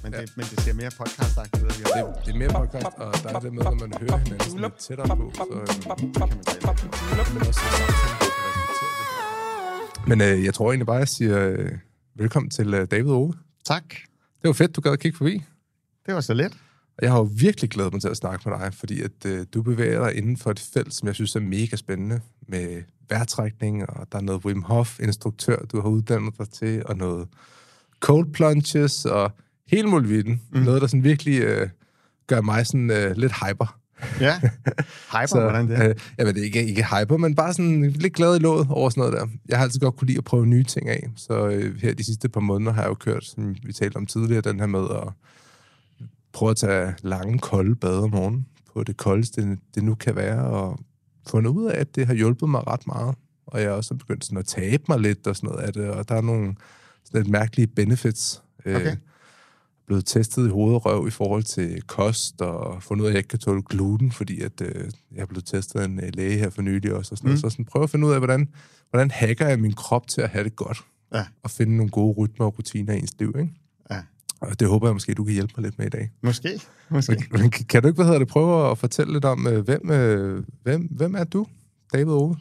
Men det ser mere podcast-agtigt ud. Det er mere podcast, og der er det med, når man hører hinanden sådan lidt tættere på, så kan man også Men jeg tror egentlig bare, at jeg siger velkommen til David Ove. Tak. Det var fedt, du gad at kigge forbi. Det var så let. Og jeg har jo virkelig glædet mig til at snakke med dig, fordi at du bevæger dig inden for et felt, som jeg synes er mega spændende, med vejrtrækning, og der er noget Wim Hof-instruktør, du har uddannet dig til, og noget cold plunges, og hele muligheden. Noget, der sådan virkelig gør mig sådan lidt hyper. Ja, hyper, så, hvordan det? Jamen, det er ikke hyper, men bare sådan lidt glad i låget over sådan noget der. Jeg har altid godt kunne lide at prøve nye ting af, så her de sidste par måneder har jeg jo kørt, som vi talte om tidligere, den her med at prøve at tage lange, kolde bade om morgenen på det koldeste, det nu kan være, og fundet ud af, at det har hjulpet mig ret meget. Og jeg er også begyndt sådan at tabe mig lidt og sådan noget af det, og der er nogle sådan lidt mærkelige benefits. Okay. Blevet testet i hoved og røv i forhold til kost, og fundet ud af, at jeg ikke kan tåle gluten, fordi at, jeg er blevet testet af en læge her for nylig også. Og sådan noget. Så sådan, prøv at finde ud af, hvordan hacker jeg min krop til at have det godt, og finde nogle gode rytmer og rutiner i ens liv, ikke? Ja. Og det håber jeg måske, du kan hjælpe mig lidt med i dag. Måske. Men kan du ikke, prøve at fortælle lidt om, hvem er du, David Ove?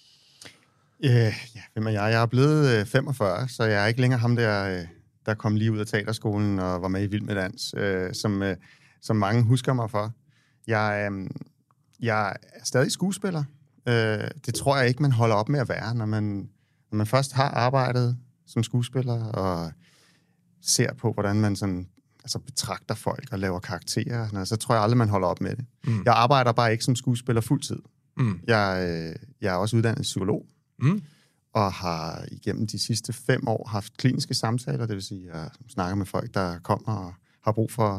Ja, hvem er jeg? Jeg er blevet 45, så jeg er ikke længere ham der kom lige ud af teaterskolen og var med i Vild med Dans, som mange husker mig for. Jeg er stadig skuespiller. Det tror jeg ikke, man holder op med at være, når man først har arbejdet som skuespiller og ser på, hvordan man sådan, altså betragter folk og laver karakterer, så tror jeg aldrig, man holder op med det. Jeg arbejder bare ikke som skuespiller fuldtid. Jeg er også uddannet psykolog, og har igennem de sidste 5 år haft kliniske samtaler, det vil sige, at jeg snakker med folk, der kommer og har brug for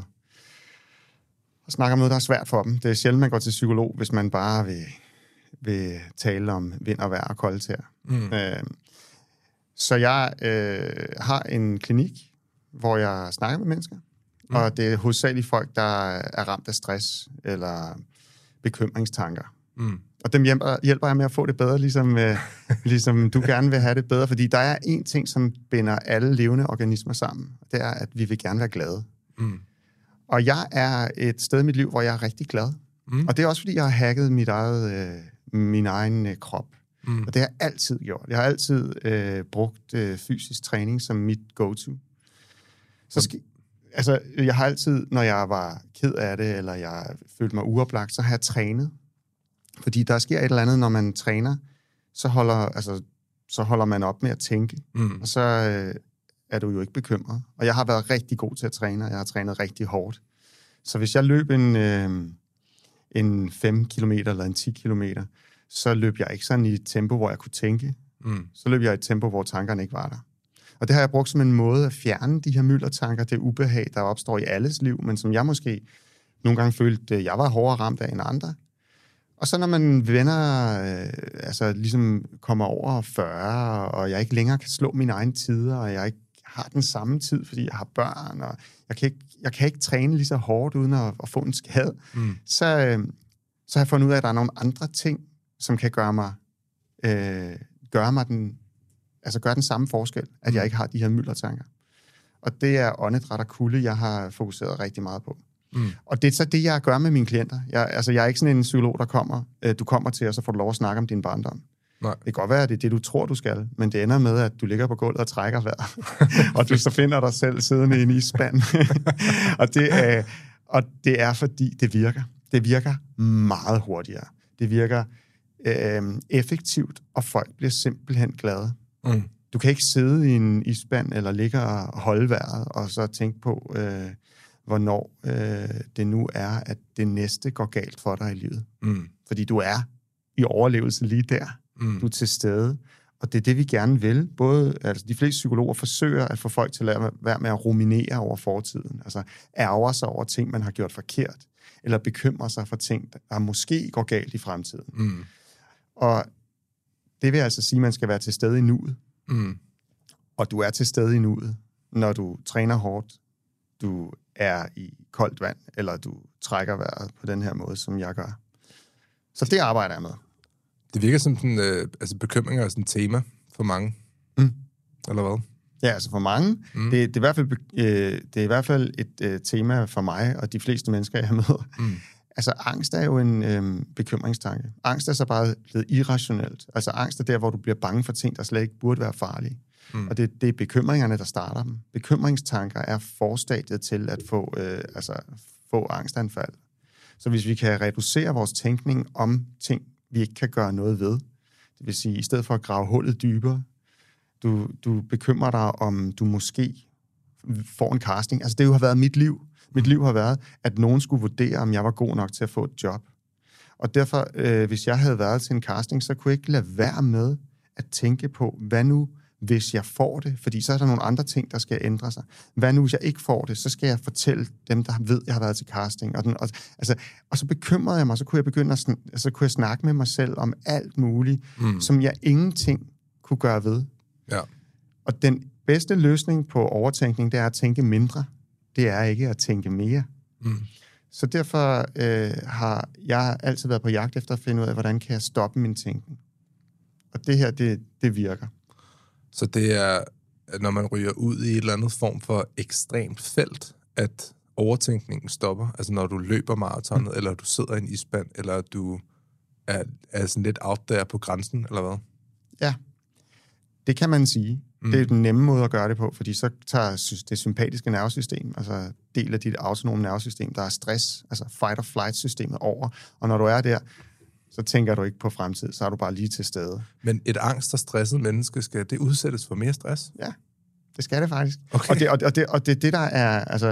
at snakke om noget, der er svært for dem. Det er sjældent, man går til psykolog, hvis man bare vil tale om vind og vejr og kolde tæer. Så jeg har en klinik, hvor jeg snakker med mennesker, og det er hovedsageligt folk, der er ramt af stress eller bekymringstanker. Og dem hjælper jeg med at få det bedre, ligesom du gerne vil have det bedre, fordi der er en ting, som binder alle levende organismer sammen. Det er, at vi vil gerne være glade. Og jeg er et sted i mit liv, hvor jeg er rigtig glad. Og det er også, fordi jeg har hacket min egen krop. Og det har jeg altid gjort. Jeg har altid brugt fysisk træning som mit go-to. Jeg har altid, når jeg var ked af det, eller jeg følte mig uoplagt, så har jeg trænet. Fordi der sker et eller andet, når man træner, så holder man op med at tænke, og så er du jo ikke bekymret. Og jeg har været rigtig god til at træne, og jeg har trænet rigtig hårdt. Så hvis jeg løb en 5 kilometer eller en 10 kilometer, så løb jeg ikke sådan i et tempo, hvor jeg kunne tænke. Så løb jeg i et tempo, hvor tankerne ikke var der. Og det har jeg brugt som en måde at fjerne de her myldertanker, det ubehag, der opstår i alles liv, men som jeg måske nogle gange følte, jeg var hårdere ramt af end andre. Og så når man ligesom kommer over 40, og jeg ikke længere kan slå mine egne tider, og jeg ikke har den samme tid, fordi jeg har børn, og jeg kan ikke træne lige så hårdt, uden at få en skade, så har jeg fundet ud af, at der er nogle andre ting, som kan gøre den samme forskel, at jeg ikke har de her myldertanker. Og det er åndedræt og kulde, jeg har fokuseret rigtig meget på. Og det er så det, jeg gør med mine klienter. Jeg er ikke sådan en psykolog, du kommer til, og så får du lov at snakke om din barndom. Nej. Det kan godt være, at det er det, du tror, du skal, men det ender med, at du ligger på gulvet og trækker vejret, og du så finder dig selv siddende i en isspand. og det er, fordi det virker. Det virker meget hurtigere. Det virker effektivt, og folk bliver simpelthen glade. Du kan ikke sidde i en isspand, eller ligge og holde vejret, og så tænke på, hvornår det nu er, at det næste går galt for dig i livet. Fordi du er i overlevelse lige der. Du er til stede. Og det er det, vi gerne vil. De fleste psykologer forsøger at få folk til at være med at ruminere over fortiden. Altså ærger sig over ting, man har gjort forkert. Eller bekymrer sig for ting, der måske går galt i fremtiden. Og det vil altså sige, at man skal være til stede i nuet. Og du er til stede i nuet, når du træner hårdt, du er i koldt vand, eller du trækker vejret på den her måde, som jeg gør. Så det arbejder jeg med. Det virker som bekymringer er sådan et tema for mange. Eller hvad? Ja, altså for mange. Det er i hvert fald et tema for mig og de fleste mennesker, jeg møder. Altså, angst er jo en bekymringstanke. Angst er så bare blevet irrationelt. Altså, angst er der, hvor du bliver bange for ting, der slet ikke burde være farlige. Og det er bekymringerne, der starter dem. Bekymringstanker er forstadiet til at få angstanfald. Så hvis vi kan reducere vores tænkning om ting, vi ikke kan gøre noget ved, det vil sige, i stedet for at grave hullet dybere, du bekymrer dig om, du måske får en casting. Altså, det jo har været mit liv. Mit liv har været, at nogen skulle vurdere, om jeg var god nok til at få et job. Og derfor, hvis jeg havde været til en casting, så kunne jeg ikke lade være med at tænke på, hvad nu, hvis jeg får det? Fordi så er der nogle andre ting, der skal ændre sig. Hvad nu, hvis jeg ikke får det? Så skal jeg fortælle dem, der ved, jeg har været til casting. Og så bekymrede jeg mig, så kunne jeg snakke med mig selv om alt muligt, som jeg ingenting kunne gøre ved. Ja. Og den bedste løsning på overtænkning, det er at tænke mindre. Det er ikke at tænke mere. Så derfor har jeg altid været på jagt efter at finde ud af, hvordan kan jeg stoppe min tænkning. Og det her, det virker. Så det er, når man ryger ud i et eller andet form for ekstremt felt, at overtænkningen stopper? Altså når du løber maratonet, eller du sidder i en isband, eller du er sådan lidt out there på grænsen, eller hvad? Ja, det kan man sige. Det er den nemme måde at gøre det på, fordi så tager det sympatiske nervesystem, altså del af dit autonome nervesystem, der er stress, altså fight-or-flight-systemet over. Og når du er der, så tænker du ikke på fremtid, så er du bare lige til stede. Men et angst og stresset menneske, skal det udsættes for mere stress? Ja, det skal det faktisk. Okay. Og det der er, altså...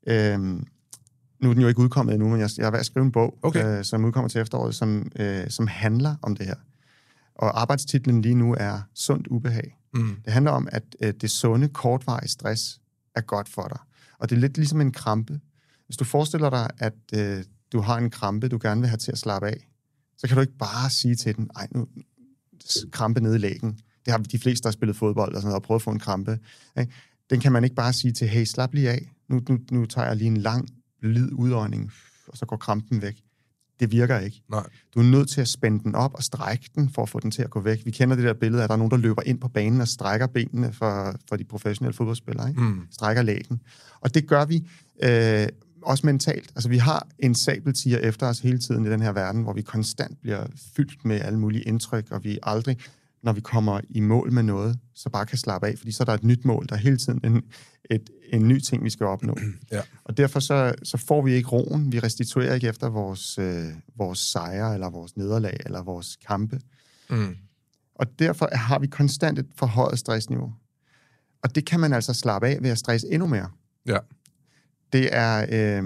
nu er den jo ikke udkommet endnu, men jeg er ved at skrive en bog, som udkommer til efteråret, som handler om det her. Og arbejdstitlen lige nu er Sundt ubehag. Det handler om, at det sunde, kortvarige stress er godt for dig. Og det er lidt ligesom en krampe. Hvis du forestiller dig, at du har en krampe, du gerne vil have til at slappe af, så kan du ikke bare sige til den, ej, nu krampe nede i lægen. Det har de fleste, der har spillet fodbold og sådan noget, og prøvet at få en krampe. Ikke? Den kan man ikke bare sige til, hey, slap lige af. Nu tager jeg lige en lang, blid udånding, og så går krampen væk. Det virker ikke. Nej. Du er nødt til at spænde den op og strække den, for at få den til at gå væk. Vi kender det der billede af, at der er nogen, der løber ind på banen og strækker benene for de professionelle fodboldspillere. Ikke? Strækker lægen. Og det gør vi også mentalt. Altså, vi har en sabeltiger efter os hele tiden i den her verden, hvor vi konstant bliver fyldt med alle mulige indtryk, og vi aldrig, når vi kommer i mål med noget, så bare kan slappe af, fordi så er der et nyt mål. Der er hele tiden en ny ting, vi skal opnå. Ja. Og derfor så får vi ikke roen. Vi restituerer ikke efter vores sejre, eller vores nederlag, eller vores kampe. Og derfor har vi konstant et forhøjet stressniveau. Og det kan man altså slappe af ved at stresse endnu mere. Ja. Det er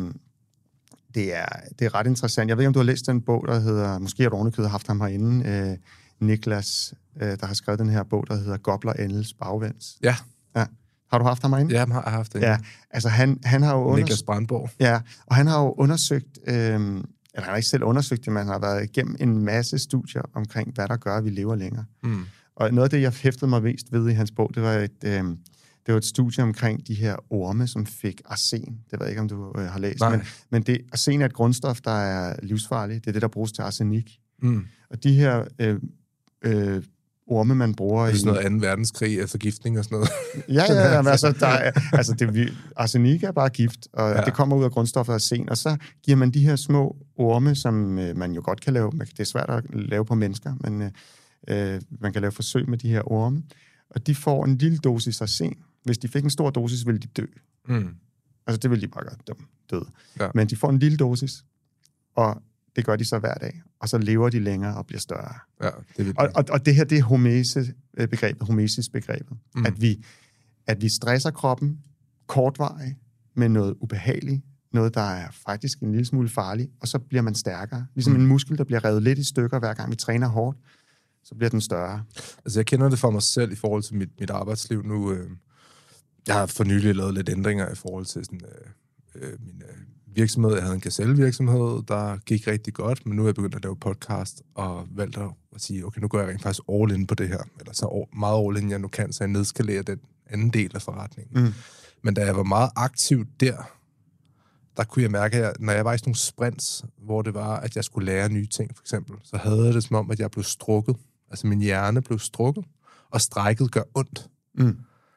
ret interessant. Jeg ved ikke, om du har læst den bog, der hedder, måske har du ovenikøbet haft ham herinde, Niklas, der har skrevet den her bog, der hedder Gobler Endels Bagvænds. Ja. Har du haft ham herinde? Ja, jeg har haft den. Ja, altså han har jo Niklas Brandborg. Ja, og han har jo undersøgt, eller han har ikke selv undersøgt det, men han har været igennem en masse studier omkring, hvad der gør, at vi lever længere. Og noget af det, jeg hæftede mig mest ved i hans bog, det var et studie omkring de her orme, som fik arsen. Det ved jeg ikke, om du har læst. Men arsen er et grundstof, der er livsfarligt. Det er det, der bruges til arsenik. Og de her orme, man bruger i... Sådan noget 2. verdenskrig, forgiftning og sådan noget. Ja, arsenik er bare gift, og det kommer ud af grundstoffet arsen, og så giver man de her små orme, som man jo godt kan lave. Det er svært at lave på mennesker, men man kan lave forsøg med de her orme, og de får en lille dosis arsen. Hvis de fik en stor dosis, ville de dø. Altså, det ville de bare gøre døde. Ja. Men de får en lille dosis, og det gør de så hver dag. Og så lever de længere og bliver større. Ja, det og det her, det er homesis-begrebet. At vi stresser kroppen kortvarigt med noget ubehageligt, noget, der er faktisk en lille smule farligt, og så bliver man stærkere. Ligesom en muskel, der bliver revet lidt i stykker, hver gang vi træner hårdt, så bliver den større. Altså, jeg kender det for mig selv i forhold til mit arbejdsliv nu. Jeg har for nylig lavet lidt ændringer i forhold til sådan, min virksomhed. Jeg havde en Gazelle-virksomhed, der gik rigtig godt, men nu er jeg begyndt at lave podcast, og valgt at sige, okay, nu går jeg rent faktisk all in på det her, eller så meget all in, jeg nu kan, så jeg nedskalerer den anden del af forretningen. Men da jeg var meget aktiv der kunne jeg mærke, at når jeg var i sådan nogle sprints, hvor det var, at jeg skulle lære nye ting, for eksempel, så havde det som om, at jeg blev strukket. Altså min hjerne blev strukket, og strækket gør ondt.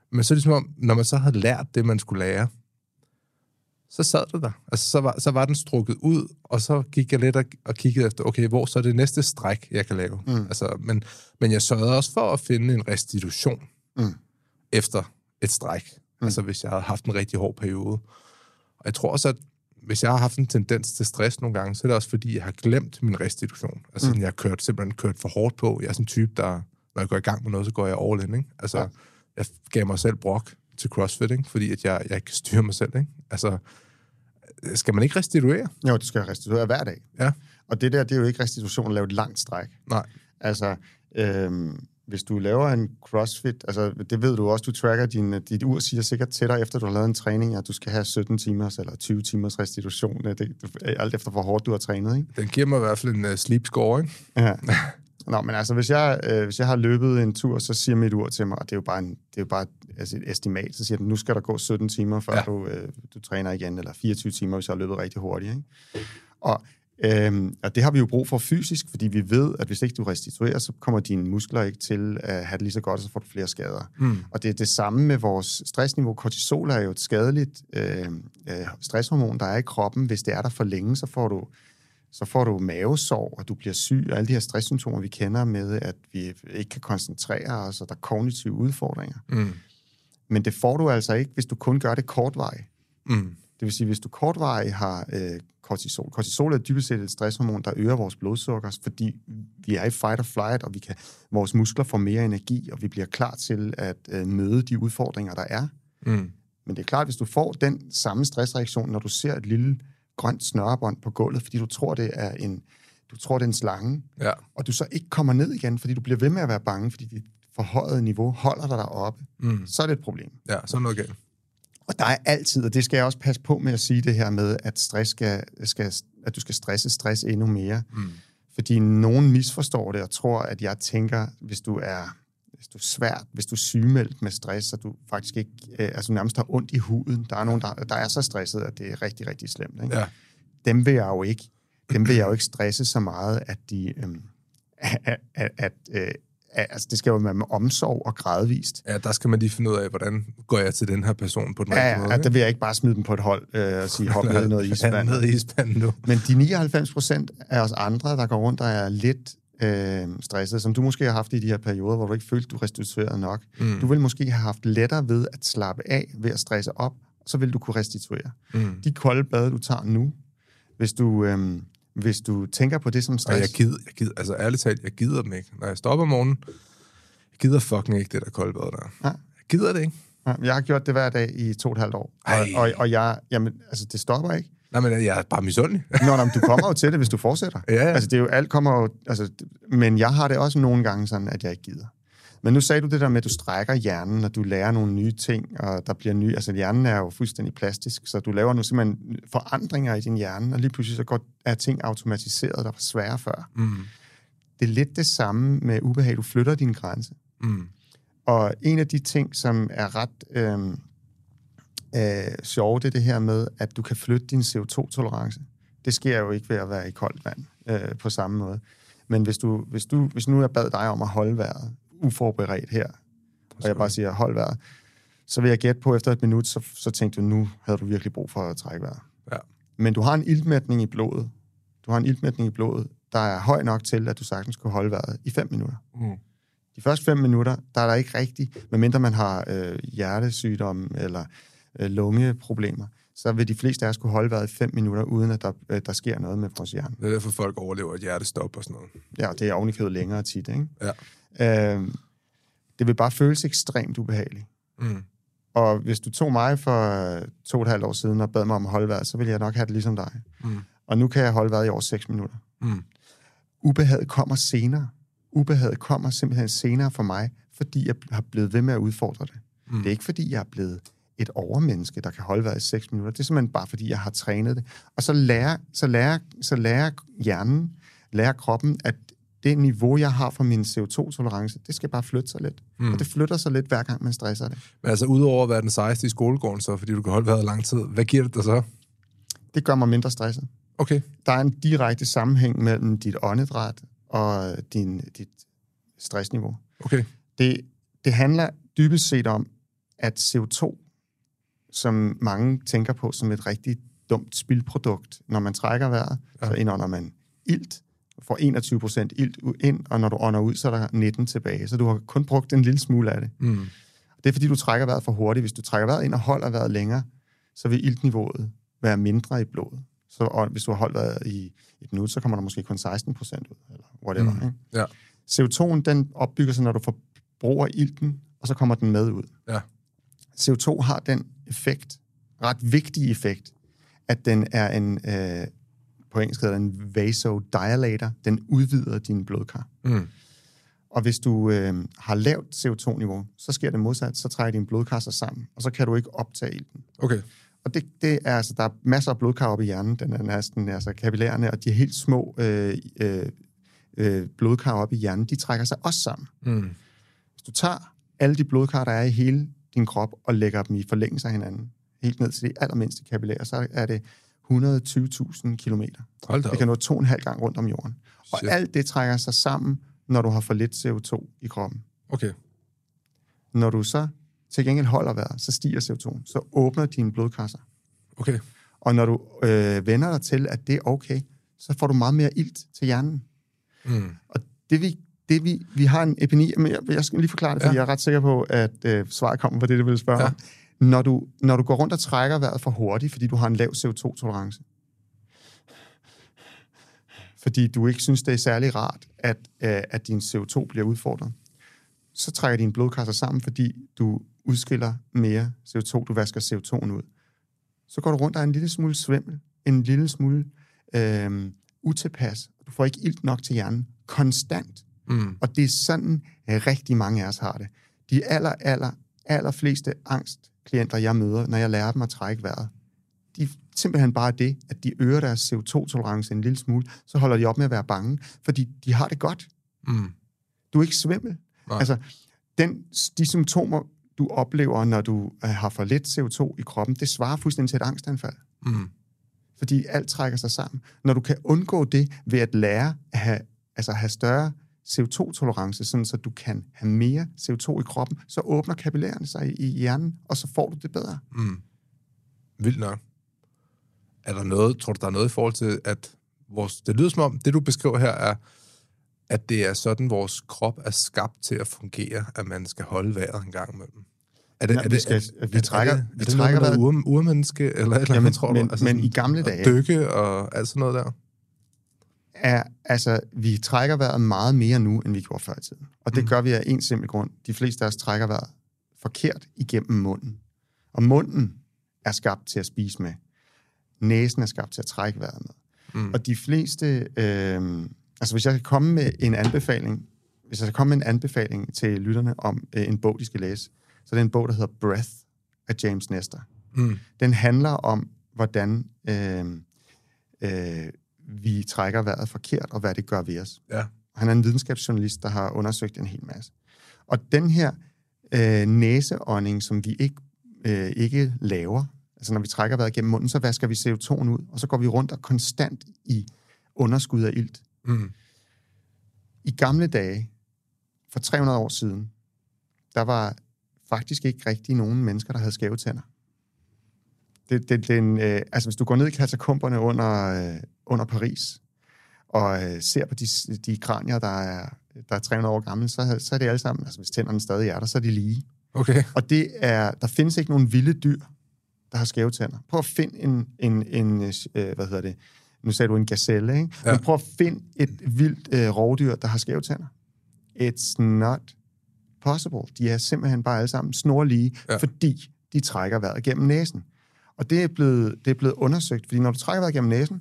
Men så er det som om, når man så havde lært det, man skulle lære, så sad det der. Altså, så var den strukket ud, og så gik jeg lidt og kiggede efter, okay, hvor så er det næste stræk, jeg kan lave? Altså, men jeg sørgede også for at finde en restitution efter et stræk. Altså, hvis jeg havde haft en rigtig hård periode. Og jeg tror også, at hvis jeg har haft en tendens til stress nogle gange, så er det også, fordi jeg har glemt min restitution. Altså, jeg har simpelthen kørt for hårdt på. Jeg er sådan en type, der, når jeg går i gang med noget, så går jeg all in, ikke? Altså, jeg gav mig selv brok til CrossFit, ikke? Fordi at jeg ikke kan styre mig selv, ikke? Altså, skal man ikke restituere? Jo, du skal restituere hver dag. Ja. Og det der, det er jo ikke restitution at lave et langt stræk. Nej. Altså, hvis du laver en CrossFit, altså det ved du også, du tracker dit ur siger sikkert til dig, efter du har lavet en træning, at du skal have 17 timers eller 20 timers restitution, alt efter hvor hårdt du har trænet, ikke? Den giver mig i hvert fald en sleep score, ikke? Ja. Nå, men altså, hvis jeg har løbet en tur, så siger mit ur til mig, og det er jo bare altså et estimat, så siger den, nu skal der gå 17 timer, før du træner igen, eller 24 timer, hvis jeg har løbet rigtig hurtigt, ikke? Og det har vi jo brug for fysisk, fordi vi ved, at hvis ikke du restituerer, så kommer dine muskler ikke til at have det lige så godt, og så får du flere skader. Og det er det samme med vores stressniveau. Kortisol er jo et skadeligt stresshormon, der er i kroppen. Hvis det er der for længe, så får du mavesår, og du bliver syg, og alle de her stresssymptomer, vi kender med, at vi ikke kan koncentrere os, og der er kognitive udfordringer. Men det får du altså ikke, hvis du kun gør det kortvarigt. Det vil sige, hvis du kortvarigt har kortisol. Kortisol er dybest set et stresshormon, der øger vores blodsukker, fordi vi er i fight or flight, og vores muskler får mere energi, og vi bliver klar til at møde de udfordringer, der er. Men det er klart, hvis du får den samme stressreaktion, når du ser et lille grønt snørebånd på gulvet, fordi du tror, det er en slange, og du så ikke kommer ned igen, fordi du bliver ved med at være bange, fordi dit forhøjede niveau holder dig deroppe, så er det et problem. Ja, så er noget galt. Og der er altid, og det skal jeg også passe på med at sige det her med, at stress at du skal stress endnu mere. Fordi nogen misforstår det og tror, at jeg tænker, hvis du er sygemeldt med stress, så du faktisk ikke, altså nærmest har ondt i huden. Der er nogen, der er så stresset, at det er rigtig, rigtig slemt. Ikke? Ja. Dem vil jeg jo ikke stresse så meget, at de, altså det skal jo være med omsorg og gradvist. Ja, der skal man lige finde ud af, hvordan går jeg til den her person på den rigtige måde. Ja, der vil jeg ikke bare smide dem på et hold og sige, hop ned i noget isvand. Ned i isvand nu. Men de 99% af os andre, der går rundt og er lidt stresset, som du måske har haft i de her perioder, hvor du ikke følte, du restituerede nok. Du vil måske have haft lettere ved at slappe af, ved at stresse op, så vil du kunne restituere. De kolde bade, du tager nu, hvis du tænker på det som stress... Og jeg gider, altså ærligt talt, jeg gider dem ikke. Når jeg stopper om morgenen, jeg gider fucking ikke det der kolde bad der. Ja. Jeg gider det ikke. Ja, jeg har gjort det hver dag i 2,5 år. Og jamen, altså det stopper ikke. Nej, men jeg er bare misundelig. Men du kommer jo til det, hvis du fortsætter. Ja. Altså det er jo, alt kommer jo... Altså, men jeg har det også nogle gange sådan, at jeg ikke gider. Men nu sagde du det der med, at du strækker hjernen, og du lærer nogle nye ting, og der bliver nye... Altså hjernen er jo fuldstændig plastisk, så du laver nu simpelthen forandringer i din hjerne, og lige pludselig så er ting automatiseret, der var svære før. Det er lidt det samme med ubehag. Du flytter din grænse. Og en af de ting, som er ret sjovt, det er det her med, at du kan flytte din CO2-tolerance. Det sker jo ikke ved at være i koldt vand på samme måde. Men hvis nu jeg bad dig om at holde vejret, uforberedt her, og jeg bare siger, hold vejret, så vil jeg gætte på, efter et minut, så tænkte du, nu havde du virkelig brug for at trække vejret. Ja. Men du har en iltmætning i blodet. Der er høj nok til, at du sagtens kunne holde vejret i 5 minutter. De første 5 minutter, der er der ikke rigtigt, medmindre man har hjertesygdom eller lungeproblemer, så vil de fleste af os kunne holde vejret i 5 minutter, uden at der sker noget med vores hjerne. Det er derfor, folk overlever et hjertestop og sådan noget. Ja, det er ovenikøbet længere tit, ikke? Ja. Det vil bare føles ekstremt ubehageligt. Og hvis du tog mig for 2,5 år siden og bad mig om at holde vejret, så ville jeg nok have det ligesom dig. Og nu kan jeg holde vejret i over 6 minutter. Ubehaget kommer senere. Ubehaget kommer simpelthen senere for mig, fordi jeg har blevet ved med at udfordre det. Det er ikke, fordi jeg er blevet et overmenneske, der kan holde vejret i 6 minutter. Det er simpelthen bare, fordi jeg har trænet det. Og så lærer hjernen, lærer kroppen, at det niveau, jeg har for min CO2-tolerance, det skal bare flytte sig lidt. Og det flytter sig lidt, hver gang man stresser det. Men altså, udover at være den sejeste i skolegården, så, fordi du kan holde vejret lang tid, hvad giver det dig så? Det gør mig mindre stresset. Okay. Der er en direkte sammenhæng mellem dit åndedræt og dit stressniveau. Okay. Det handler dybest set om, at CO2, som mange tænker på som et rigtig dumt spildprodukt, når man trækker vejret, så indånder man ilt, får 21% ilt ind, og når du ånder ud, så er der 19 tilbage. Så du har kun brugt en lille smule af det. Det er, fordi du trækker vejret for hurtigt. Hvis du trækker vejret ind og holder vejret længere, så vil iltniveauet være mindre i blodet. Så hvis du har holdt vejret i et minut, så kommer der måske kun 16% ud, eller whatever. Ikke? Ja. CO2'en, den opbygger sig, når du forbruger ilten, og så kommer den med ud. Ja. CO2 har den effekt, ret vigtig effekt, at den er en, på engelsk hedder den vasodilator, den udvider dine blodkar. Og hvis du har lavt CO2-niveau, så sker det modsat, så trækker dine blodkar sig sammen, og så kan du ikke optage ilten. Okay. Og det er altså, der er masser af blodkar oppe i hjernen, den er næsten altså kapillærerne, og de helt små blodkar oppe i hjernen, de trækker sig også sammen. Hvis du tager alle de blodkar, der er i hele din krop, og lægger dem i forlængelse af hinanden, helt ned til de allermindste kapillærer, så er det 120.000 kilometer. Det kan nå 2,5 gange rundt om jorden. Og alt det trækker sig sammen, når du har for lidt CO2 i kroppen. Okay. Når du så til gengæld holder vejret, så stiger CO2, så åbner dine blodkasser. Okay. Og når du vender dig til, at det er okay, så får du meget mere ilt til hjernen. Og vi har en epidemi, men jeg skal lige forklare det, fordi jeg er ret sikker på, at svaret kommer på det, du ville spørge om. Når du går rundt og trækker vejret for hurtigt, fordi du har en lav CO2-tolerance, fordi du ikke synes, det er særlig rart, at din CO2 bliver udfordret, så trækker dine blodkasser sammen, fordi du udskiller mere CO2, du vasker CO2'en ud. Så går du rundt og er en lille smule svimmel, en lille smule utilpas. Du får ikke ilt nok til hjernen konstant. Og det er sådan, rigtig mange af os har det. De aller fleste angstklienter, jeg møder, når jeg lærer dem at trække vejret, de er simpelthen bare det, at de øger deres CO2-tolerance en lille smule, så holder de op med at være bange, fordi de har det godt. Du er ikke svimmel. Nej. Altså, de symptomer, du oplever, når du har for lidt CO2 i kroppen, det svarer fuldstændig til et angstanfald. Fordi alt trækker sig sammen. Når du kan undgå det ved at lære at have større CO2-tolerance, sådan så du kan have mere CO2 i kroppen, så åbner kapillærerne sig i hjernen, og så får du det bedre. Vildt nok. Er der noget, tror du, der er noget i forhold til, at det lyder som om, det du beskriver her er, at det er sådan, vores krop er skabt til at fungere, at man skal holde vejret en gang imellem? Vi trækker noget urmenneske, eller et eller andet, tror du? Altså men i gamle dage... Dykke og alt sådan noget der? Vi trækker vejret meget mere nu, end vi gjorde før i tiden. Og det gør vi af en simpel grund. De fleste af os trækker vejret forkert igennem munden. Og munden er skabt til at spise med. Næsen er skabt til at trække vejret med. Og de fleste... hvis jeg kan komme med en anbefaling til lytterne om en bog, de skal læse, så det er en bog, der hedder Breath af James Nestor. Den handler om, hvordan vi trækker vejret forkert, og hvad det gør ved os. Ja. Han er en videnskabsjournalist, der har undersøgt en hel masse. Og den her næseånding, som vi ikke laver, altså når vi trækker vejret gennem munden, så vasker vi CO2'en ud, og så går vi rundt og konstant i underskud af ilt. I gamle dage, for 300 år siden, der var faktisk ikke rigtig nogen mennesker, der havde skæve tænder. Hvis du går ned i katakomberne under Paris, og ser på de kranier, der er 300 år gamle, så er det alle sammen, hvis tænderne stadig er der, så er de lige. Okay. Og der findes ikke nogen vilde dyr, der har skæve tænder. Prøv at finde nu sagde du en gazelle, ikke? Ja. Men prøv at finde et vildt rovdyr, der har skæve tænder. It's not possible. De er simpelthen bare alle sammen snorlige, fordi de trækker vejret gennem næsen. Og det er blevet undersøgt, fordi når du trækker vejret gennem næsen,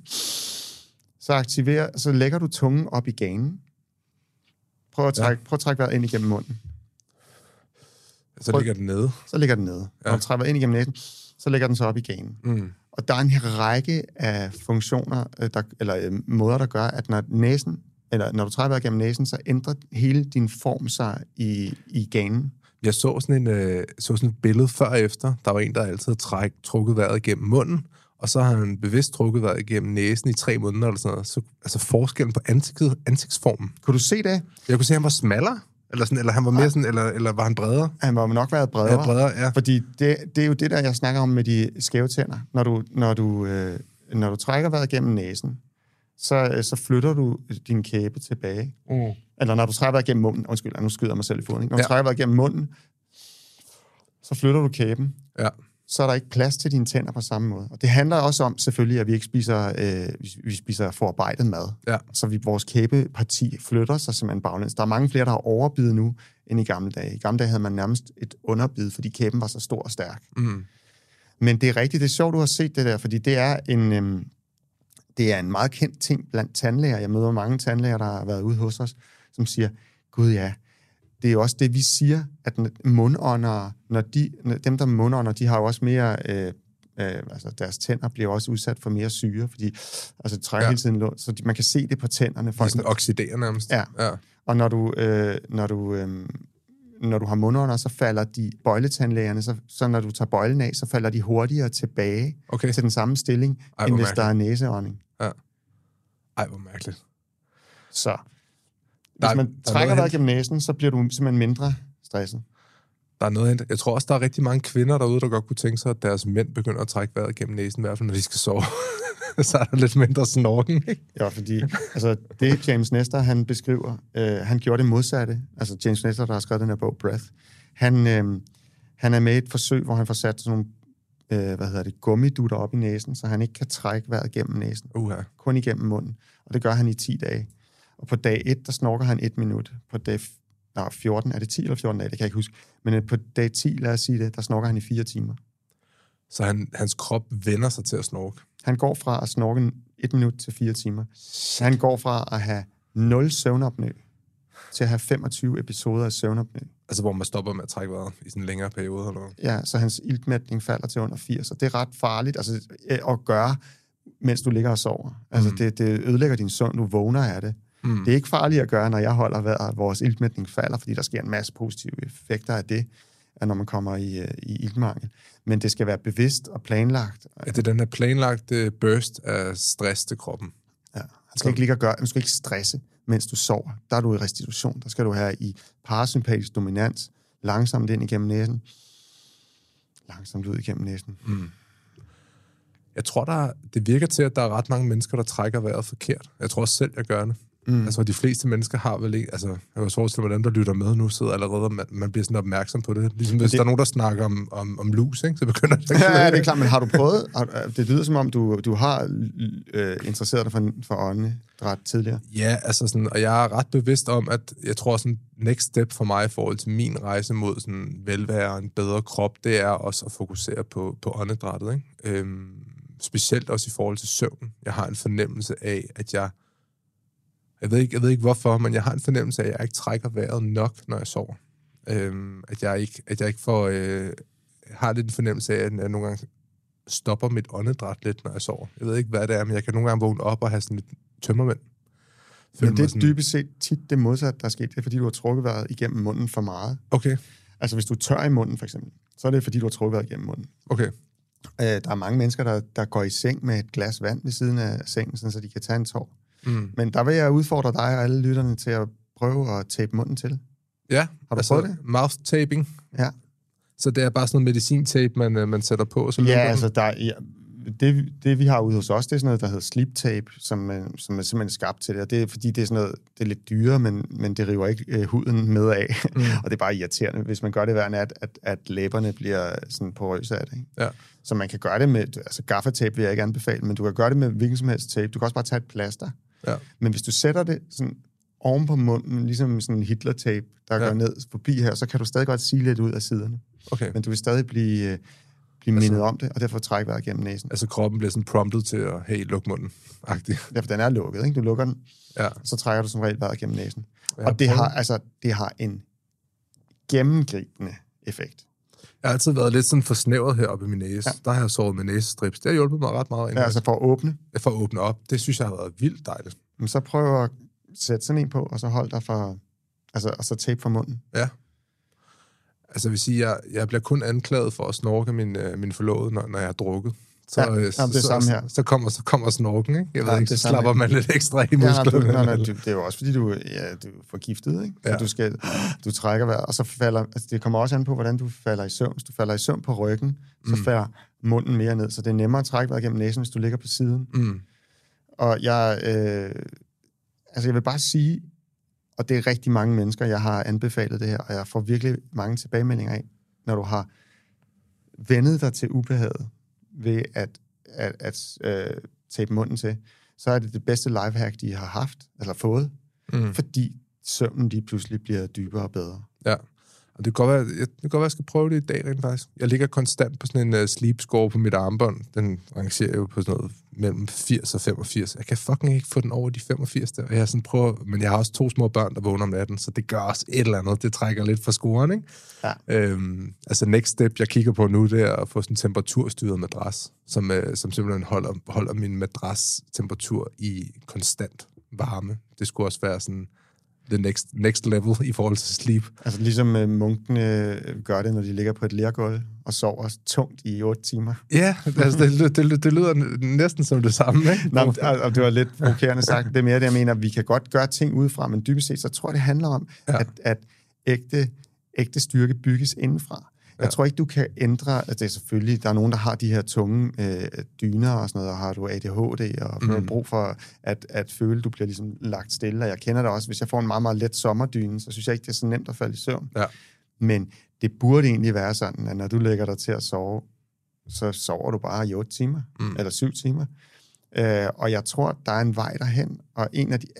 så lægger du tungen op i ganen. Prøv at trække vejret ind igennem munden. Så ligger den nede? Så ligger den nede. Ja. Når du trækker vejret ind igennem næsen, så lægger den så op i ganen. Og der er en række af funktioner, eller måder, der gør, at når du trækker vejret gennem næsen, så ændrer hele din form sig i ganen. Jeg så sådan et billede før og efter. Der var en, der altid havde trukket vejret igennem munden, og så har han bevidst trukket vejret igennem næsen i 3 måneder eller sådan noget. Så, altså forskellen på ansigtsformen. Kunne du se det? Jeg kunne se, at han var smallere. Eller han var mere sådan, eller var han bredere? Han må nok været bredere. Ja, bredere, ja. Fordi det er jo det, der jeg snakker om med de skæve tænder. Når du trækker vejret gennem næsen, så flytter du din kæbe tilbage. Eller når du trækker vejret gennem munden, nu skyder jeg mig selv i foden, ikke? Når du trækker vejret gennem munden, så flytter du kæben. Ja. Så er der ikke plads til dine tænder på samme måde. Og det handler også om, selvfølgelig, at vi ikke spiser forarbejdet mad. Ja. Så vores kæbeparti flytter sig simpelthen baglæns. Der er mange flere, der har overbid nu, end i gamle dage. I gamle dage havde man nærmest et underbid, fordi kæben var så stor og stærk. Men det er rigtigt, det er sjovt, du har set det der, fordi det er en meget kendt ting blandt tandlæger. Jeg møder mange tandlæger, der har været ude hos os, som siger, gud ja, det er jo også det, vi siger, at mundåndere, dem, der mundånder, de har jo også mere, deres tænder bliver også udsat for mere syre, fordi det trækker hele tiden luft, så man kan se det på tænderne. Det er sådan oxiderer nærmest. Ja. Og når du har mundånder, så falder de bøjletandlægerne, så når du tager bøjlen af, så falder de hurtigere tilbage til den samme stilling, end hvis der er næseånding. Ja. Ej, hvor mærkeligt. Så hvis man trækker vejret gennem næsen, så bliver du simpelthen mindre stresset. Der er noget. Jeg tror også, der er rigtig mange kvinder derude, der godt kunne tænke sig, at deres mænd begynder at trække vejret gennem næsen, i hvert fald når de skal sove. Så er der lidt mindre snorken, ikke? Ja, fordi det James Nestor, han beskriver, han gjorde det modsatte. Altså James Nestor, der har skrevet den her bog, Breath, han er med i et forsøg, hvor han får sat sådan nogle gummidutter op i næsen, så han ikke kan trække vejret gennem næsen. Kun igennem munden. Og det gør han i 10 dage. Og på dag 1, der snorker han 1 minut. På dag 14, er det 10 eller 14 dage? Det kan jeg ikke huske. Men på dag 10, lad os sige det, der snorker han i 4 timer. Så hans krop vender sig til at snorke? Han går fra at snorke 1 minut til 4 timer. Han går fra at have 0 søvnopnø til at have 25 episoder af søvnopnø. Altså, hvor man stopper med at trække vejret i sådan en længere periode, eller hvad? Ja, så hans iltmætning falder til under 80, og det er ret farligt at gøre, mens du ligger og sover. Altså, det ødelægger din søvn, du vågner af det. Det er ikke farligt at gøre, når jeg holder vejret, vores iltmætning falder, fordi der sker en masse positive effekter af det, når man kommer i iltmangel. Men det skal være bevidst og planlagt. Ja, det er den her planlagte burst af stress til kroppen. Ja, du skal ikke stresse, mens du sover. Der er du i restitution. Der skal du have i parasympatisk dominans, langsomt ind igennem næsen, langsomt ud igennem næsen. Jeg tror, det virker til, at der er ret mange mennesker, der trækker vejret forkert. Jeg tror også selv, jeg gør det. Altså, de fleste mennesker har vel ikke... Altså, jeg kan forestille mig, at dem, der lytter med nu, sidder allerede, man bliver sådan opmærksom på det. Ligesom hvis der er nogen, der snakker om lus, ikke? Så begynder det ikke. Ja, det er klart, men har du prøvet... Det lyder som om, du har interesseret dig for åndedræt tidligere. Ja, altså sådan... Og jeg er ret bevidst om, at jeg tror, sådan next step for mig i forhold til min rejse mod sådan velvære og en bedre krop, det er også at fokusere på åndedrættet, ikke? Specielt også i forhold til søvn. Jeg har en fornemmelse af, at jeg ved ikke hvorfor, men jeg har en fornemmelse af, at jeg ikke trækker vejret nok, når jeg sover. At jeg ikke får... har lidt en fornemmelse af, at jeg nogle gange stopper mit åndedræt lidt, når jeg sover. Jeg ved ikke, hvad det er, men jeg kan nogle gange vågne op og have sådan lidt tømmermænd. Men det er dybest set tit det modsatte, der er sket. Det er, fordi du har trukket vejret igennem munden for meget. Okay. Altså, hvis du tør i munden, for eksempel, så er det, fordi du har trukket vejret igennem munden. Okay. Der er mange mennesker, der går i seng med et glas vand ved siden af sengen, så de kan tage en tår. Men der vil jeg udfordre dig og alle lytterne til at prøve at tape munden til. Ja. Har du prøvet det? Mouth taping. Ja. Så det er bare sådan noget medicintape, man sætter på? Så ja, altså det vi har ude hos os, det er sådan noget, der hedder sleep tape, som er simpelthen skabt til det. Og det er fordi, det er sådan noget, det er lidt dyre, men det river ikke huden med af. Og det er bare irriterende, hvis man gør det hver nat, at læberne bliver sådan porøse af det. Ikke? Ja. Så man kan gøre det med, altså gaffatape vil jeg ikke anbefale, men du kan gøre det med hvilken som helst tape. Du kan også bare tage et plaster. Ja. Men hvis du sætter det sådan oven på munden, ligesom sådan en Hitler-tape, der går ned forbi her, så kan du stadig godt sige lidt ud af siderne. Okay. Men du vil stadig blive mindet om det, og derfor trække vejret gennem næsen. Altså kroppen bliver sådan promptet til at, hey, luk munden. Derfor den er lukket, ikke? Du lukker den, så trækker du som regel vejret gennem næsen. Og det har en gennemgribende effekt. Jeg har altid været lidt sådan forsnævret heroppe i min næse. Ja. Der har jeg sovet med næsestrips. Det har hjulpet mig ret meget. Ja, altså for at åbne? For at åbne op. Det synes jeg har været vildt dejligt. Men så prøv at sætte sådan en på, og så hold dig for... Altså, og så tape for munden. Ja. Altså, jeg vil sige, jeg bliver kun anklaget for at snorke min forlovede, når jeg har drukket. så kommer snorken, ikke? Jeg ved ikke, så slapper man lidt ekstra i musklerne. Det er jo også, fordi du er forgiftet, ikke? Ja. Du trækker vejret, og så falder... Altså, det kommer også an på, hvordan du falder i søvn. Hvis du falder i søvn på ryggen, så falder munden mere ned, så det er nemmere at trække vejret gennem næsen, hvis du ligger på siden. Og jeg vil bare sige, og det er rigtig mange mennesker, jeg har anbefalet det her, og jeg får virkelig mange tilbagemeldinger af, når du har vendet dig til ubehaget ved at tape munden til, så er det bedste lifehack, de har haft, eller fået, fordi søvnen lige pludselig bliver dybere og bedre. Ja, og det kan godt være, jeg skal prøve det i dag rent faktisk. Jeg ligger konstant på sådan en sleep score på mit armbånd. Den rangerer jo på sådan noget mellem 80 og 85. Jeg kan fucking ikke få den over de 85 der. Jeg sådan prøver, men jeg har også 2 små børn, der vågner om natten, så det gør også et eller andet. Det trækker lidt fra scoren, ikke? Ja. Next step, jeg kigger på nu, det er at få sådan en temperaturstyret madras, som simpelthen holder min madras-temperatur i konstant varme. Det skulle også være sådan the next level i forhold til sleep. Altså ligesom munkene gør det, når de ligger på et lergulv og sover tungt i 8 timer. Ja, altså det lyder næsten som det samme, ikke? Nå, og det var lidt provokerende sagt. Det er mere det, jeg mener, vi kan godt gøre ting udefra, men dybest set, så tror jeg, det handler om, at ægte styrke bygges indenfra. Jeg tror ikke, du kan ændre, altså det er selvfølgelig, der er nogen, der har de her tunge dyner og sådan noget, og har du ADHD, og har brug for at føle, du bliver ligesom lagt stille, og jeg kender det også, hvis jeg får en meget, meget let sommerdyne, så synes jeg ikke, det er så nemt at falde i søvn. Ja. Men det burde egentlig være sådan, at når du lægger dig til at sove, så sover du bare i 8 timer, eller 7 timer. Og jeg tror, der er en vej derhen, og en af de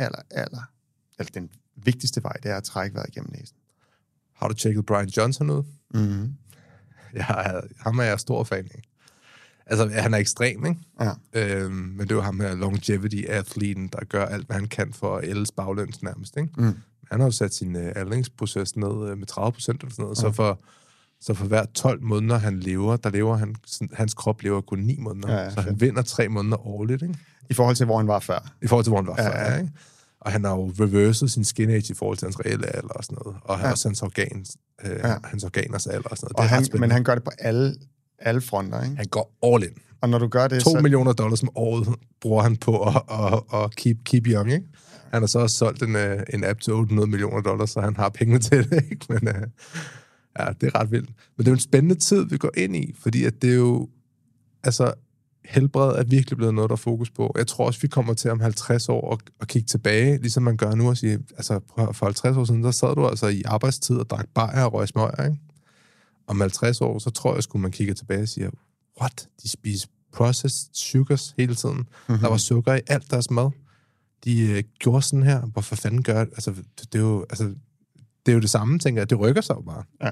eller den vigtigste vej, det er at trække vejret igennem næsen. Har du tjekket Brian Johnson ud? Mm-hmm. Ham er jeg stor fan af. Altså, han er ekstrem, ikke? Ja. Men det er jo ham her longevity-athleten, der gør alt, hvad han kan for at ældes baglæns nærmest, ikke? Han har jo sat sin aldringsproces ned med 30% eller sådan noget, så for hver 12 måneder, han lever, hans krop lever kun 9 måneder, så han vinder 3 måneder årligt, ikke? I forhold til, hvor han var før. Ja. Ikke? Og han har jo reverset sin skin age i forhold til hans reelle alder og sådan noget. Og også hans organers alder og sådan noget. Men han gør det på alle fronter, ikke? Han går all in. Og når du gør det, $2 million om året bruger han på at keep young, ikke? Han har så også solgt en app til $800 million, så han har penge til det, ikke? Men det er ret vildt. Men det er jo en spændende tid, vi går ind i, fordi at det er jo... Altså, helbred er virkelig blevet noget, der er fokus på. Jeg tror også, vi kommer til om 50 år at kigge tilbage, ligesom man gør nu, og sige, altså for 50 år siden, der sad du altså i arbejdstid og drak bajer og røg smøger, ikke? Om 50 år, så tror jeg, skulle man kigge tilbage og sige, what? De spiser processed sugars hele tiden. Mm-hmm. Der var sukker i alt deres mad. De gjorde sådan her. Hvorfor fanden gør det? Altså, det er jo det samme, tænker jeg. Det rykker sig jo bare. Ja.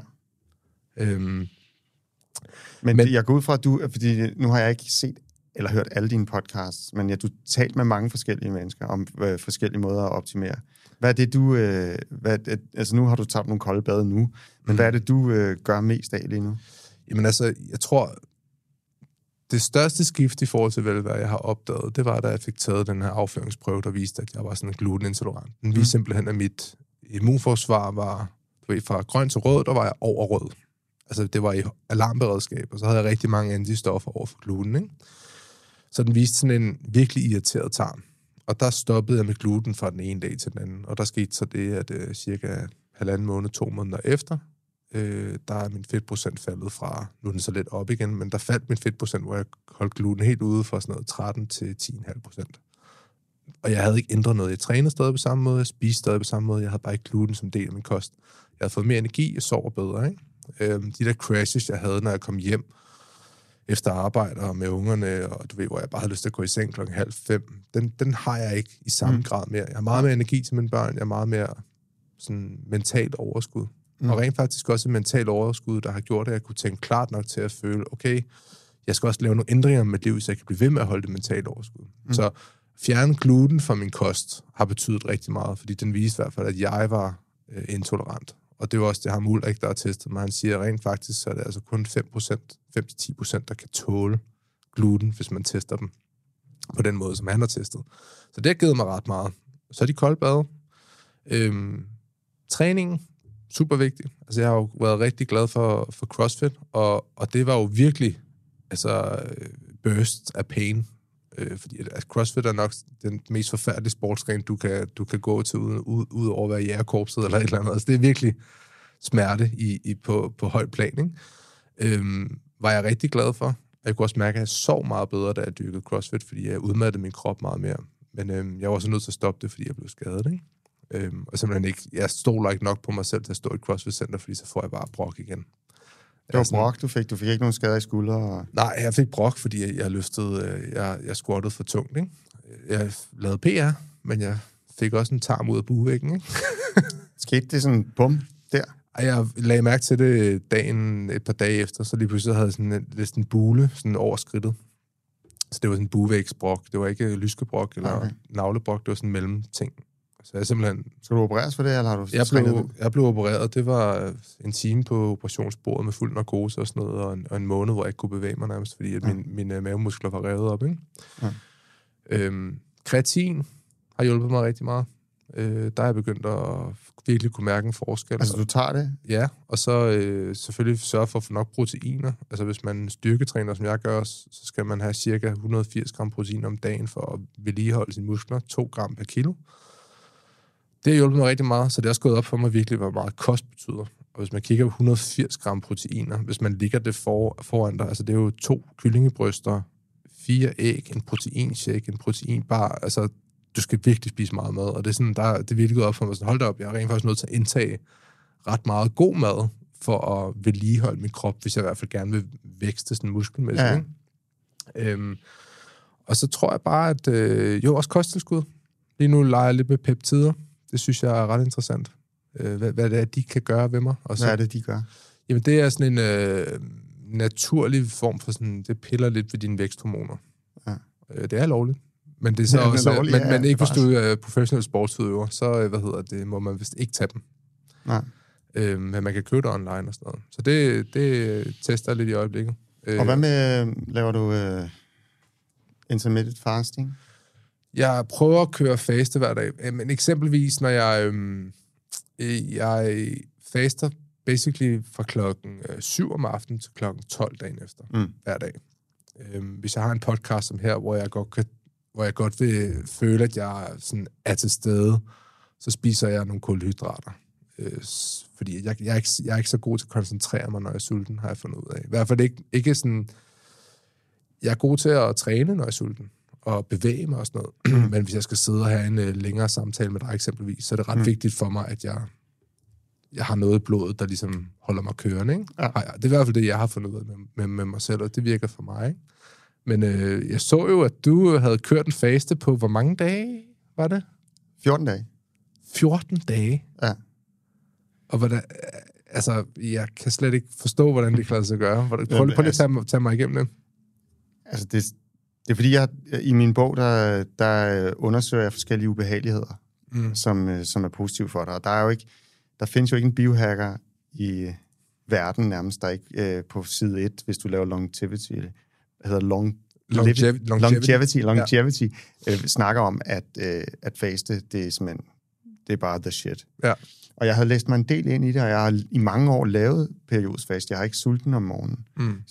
Men jeg går ud fra, at fordi nu har jeg ikke set eller hørt alle dine podcasts, men du talt med mange forskellige mennesker om forskellige måder at optimere. Hvad er det, du... altså, nu har du taget nogle kolde bade nu, men hvad er det, du gør mest af lige nu? Jamen altså, jeg tror, det største skift i forhold til hvad jeg har opdaget, det var, da jeg fik taget den her afføringsprøve, der viste, at jeg var sådan glutenintolerant. Den viste simpelthen, at mit immunforsvar var fra grøn til rød, der var jeg over rød. Altså, det var i alarmberedskab, og så havde jeg rigtig mange antistoffer over for gluten, ikke? Så den viste sådan en virkelig irriteret tarm. Og der stoppede jeg med gluten fra den ene dag til den anden. Og der skete så det, at cirka 1,5 måned, 2 måneder efter, der er min fedtprocent faldet fra, nu er den så lidt op igen, men der faldt min fedtprocent, hvor jeg holdt gluten helt ude fra sådan noget 13 til 10,5%. Og jeg havde ikke ændret noget. Jeg trænede stadig på samme måde, jeg spiste stadig på samme måde, jeg havde bare ikke gluten som del af min kost. Jeg havde fået mere energi, jeg sover bedre, ikke? De der crashes, jeg havde, når jeg kom hjem efter arbejde og med ungerne, og du ved, hvor jeg bare havde lyst til at gå i seng 4:30, den har jeg ikke i samme grad mere. Jeg har meget mere energi til mine børn, jeg har meget mere sådan mentalt overskud. Og rent faktisk også et mentalt overskud, der har gjort, at jeg kunne tænke klart nok til at føle, okay, jeg skal også lave nogle ændringer med mit liv, så jeg kan blive ved med at holde det mentalt overskud. Så fjerne gluten fra min kost har betydet rigtig meget, fordi den viste i hvert fald, at jeg var intolerant. Og det er også det, ham Ulrik, der har testet mig. Han siger rent faktisk, så er det altså kun 5-10%, der kan tåle gluten, hvis man tester dem på den måde, som han har testet. Så det har givet mig ret meget. Så er de kolde bade. Træningen, super vigtig. Altså, jeg har jo været rigtig glad for CrossFit, og det var jo virkelig burst af pain. Fordi at CrossFit er nok den mest forfærdelige sportsgren, du kan gå til ud over at være i jægerkorpset eller et eller andet. Altså, det er virkelig smerte på højt plan, ikke? Var jeg rigtig glad for. Jeg kunne også mærke, at jeg sov meget bedre, da jeg dyrkede CrossFit, fordi jeg udmattede min krop meget mere. Men jeg var også nødt til at stoppe det, fordi jeg blev skadet, ikke? Og simpelthen ikke, jeg stoler ikke nok på mig selv til at stå i et CrossFit-center, fordi så får jeg bare brok igen. Det var brok, du fik? Du fik ikke nogen skader i skuldre? Og... Nej, jeg fik brok, fordi jeg løftede, jeg squattede for tungt, ikke? Jeg lavede PR, men jeg fik også en tarm ud af buevæggen, ikke? Skete det sådan bum der? Jeg lagde mærke til det et par dage efter, så lige pludselig havde jeg sådan en bule sådan over skridtet. Så det var sådan en buevægsbrok. Det var ikke lyskebrok eller navlebrok, det var sådan en mellemting. Så jeg simpelthen... Skal du opereres for det, eller har du jeg blev opereret. Det var en time på operationsbordet med fuld narkose og sådan noget, og en måned, hvor jeg ikke kunne bevæge mig nærmest, fordi at mine mavemuskler var revet op, ikke? Ja. Kreatin har hjulpet mig rigtig meget. Der er jeg begyndt at virkelig kunne mærke en forskel. Altså, du tager det? Ja, og så selvfølgelig sørge for at få nok proteiner. Altså, hvis man styrketræner, som jeg gør, så skal man have cirka 180 gram protein om dagen for at vedligeholde sine muskler. 2 gram per kilo. Det har hjulpet mig rigtig meget, så det er også gået op for mig virkelig, hvor meget kost betyder. Og hvis man kigger på 180 gram proteiner, hvis man ligger det foran dig, altså det er jo 2 kyllingebryster, 4 æg, en proteinshake, en proteinbar, altså du skal virkelig spise meget mad, og det er sådan, det er virkelig gået op for mig, sådan, hold da op, jeg er rent faktisk nødt til at indtage ret meget god mad, for at vedligeholde min krop, hvis jeg i hvert fald gerne vil vækste sådan muskelmæssigt. Ja. Og så tror jeg bare, at også kosttilskud. Lige nu leger jeg lidt med peptider. Det synes jeg er ret interessant. Hvad det er, de kan gøre ved mig. Og så, hvad er det, de gør? Jamen, det er sådan en naturlig form for sådan, det piller lidt ved dine væksthormoner. Ja. Det er lovligt. Men det er så også, lovligt, men ikke hvis du er professionel sportsudøver, så må man vist ikke tage dem. Nej. Men man kan købe det online og sådan noget. Så det tester jeg lidt i øjeblikket. Og hvad med, laver du intermittent fasting? Jeg prøver at køre faste hver dag. Men eksempelvis, når jeg faster basically fra klokken 7 om aftenen til klokken 12 dagen efter, hver dag. Hvis jeg har en podcast som her, hvor jeg godt vil føle, at jeg sådan er til stede, så spiser jeg nogle kulhydrater. Fordi jeg er ikke så god til at koncentrere mig, når jeg er sulten, har jeg fundet ud af. I hvert fald ikke sådan... Jeg er god til at træne, når jeg er sulten, og bevæge mig og sådan noget. Men hvis jeg skal sidde og have en længere samtale med dig eksempelvis, så er det ret vigtigt for mig, at jeg har noget i blodet, der ligesom holder mig kørende. Ikke? Ja. Det er i hvert fald det, jeg har fundet ud af med mig selv, og det virker for mig. Ikke? Men jeg så jo, at du havde kørt en faste på, hvor mange dage var det? 14 dage. 14 dage? Ja. Og hvordan, altså, jeg kan slet ikke forstå, hvordan det kan lade sig gøre. Prøv lige at tage mig igennem det. Altså, det er fordi, i min bog, der undersøger jeg forskellige ubehageligheder, som er positive for dig. Og der findes jo ikke en biohacker i verden nærmest, der ikke på side 1, hvis du laver longevity, longevity snakker om, at faste, det er simpelthen, det er bare the shit. Ja. Og jeg havde læst mig en del ind i det, og jeg har i mange år lavet periodisk fast. Jeg har ikke sulten om morgenen.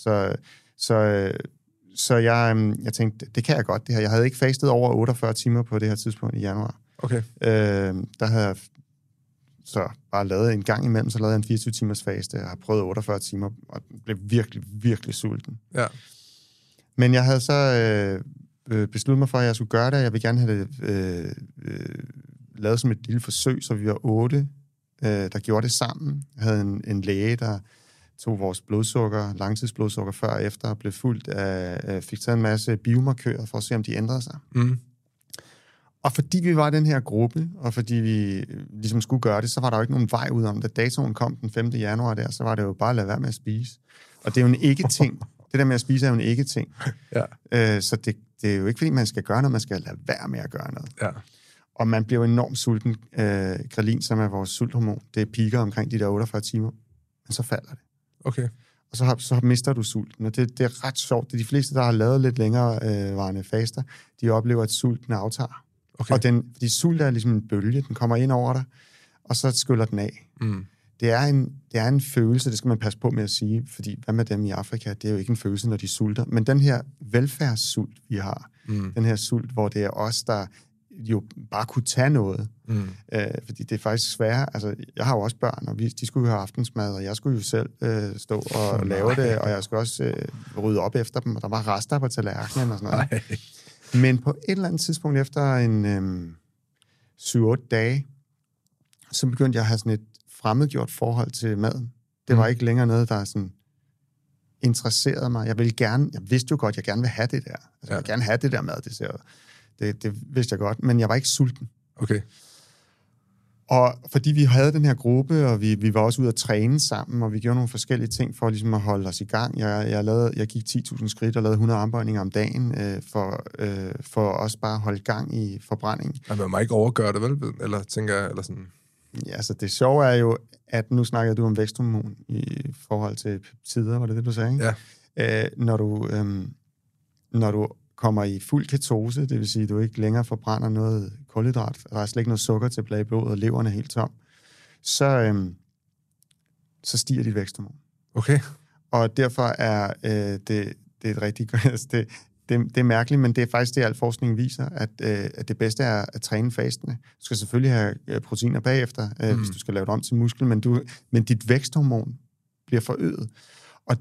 Så jeg tænkte, det kan jeg godt, det her. Jeg havde ikke fastet over 48 timer på det her tidspunkt i januar. Okay. Der havde jeg så bare lavet en gang imellem, så lavede jeg en 24 timers faste. Jeg har prøvet 48 timer, og blev virkelig, virkelig sulten. Ja. Men jeg havde så besluttet mig for, at jeg skulle gøre det. Jeg vil gerne have det lavet som et lille forsøg, så vi var 8, der gjorde det sammen. Jeg havde en læge, der tog vores blodsukker, langtidsblodsukker før og efter, og blev fuldt af, fik taget en masse biomarkører for at se, om de ændrede sig. Og fordi vi var den her gruppe, og fordi vi ligesom skulle gøre det, så var der jo ikke nogen vej ud om det. Da datoen kom den 5. januar der, så var det jo bare at lade være med at spise. Og det er jo en ikke-ting. Det der med at spise er jo en ikke-ting. Ja. Så det er jo ikke, fordi man skal gøre noget, man skal lade være med at gøre noget. Ja. Og man bliver jo enormt sulten. Grelin, som er vores sulthormon, det piker omkring de der 48 timer, men så falder det. Okay. Og så mister du sulten, og det er ret sjovt. Det er de fleste, der har lavet lidt længere varende faster, de oplever, at sulten aftager. Okay. Og fordi sult er ligesom en bølge, den kommer ind over dig, og så skyller den af. Det det er en følelse, det skal man passe på med at sige, fordi hvad med dem i Afrika, det er jo ikke en følelse, når de sulter. Men den her velfærdssult, vi har, den her sult, hvor det er os, der jo bare kunne tage noget. Fordi det er faktisk svært. Altså, jeg har jo også børn, og de skulle jo have aftensmad, og jeg skulle jo selv stå og lave det, og jeg skulle også rydde op efter dem, og der var rester på tallerkenen og sådan noget. Men på et eller andet tidspunkt efter en 7-8 dage, så begyndte jeg at have sådan et fremmedgjort forhold til maden. Det var ikke længere noget, der sådan interesserede mig. Jeg vidste jo godt, at jeg gerne vil have det der. Altså, jeg vil gerne have det der mad, det vidste jeg godt, men jeg var ikke sulten. Okay. Og fordi vi havde den her gruppe, og vi var også ude at træne sammen, og vi gjorde nogle forskellige ting for ligesom at holde os i gang. Jeg gik 10.000 skridt og lavede 100 armbøjninger om dagen, for også bare at holde gang i forbrændingen. Men man må ikke overgøre det, vel? Eller tænker jeg, eller sådan... Ja, altså det sjove er jo, at nu snakkede du om væksthormon i forhold til peptider, var det du sagde, ikke? Ja. Når du kommer i fuld ketose, det vil sige, at du ikke længere forbrænder noget kulhydrat, der er slet ikke noget sukker tilbage i blodet, og leveren er helt tom, så stiger dit væksthormon. Okay. Og derfor er det et rigtig godt... Det er mærkeligt, men det er faktisk det, al forskning viser, at det bedste er at træne fastende. Du skal selvfølgelig have proteiner bagefter, hvis du skal lave det om til muskel, men dit væksthormon bliver forøget, og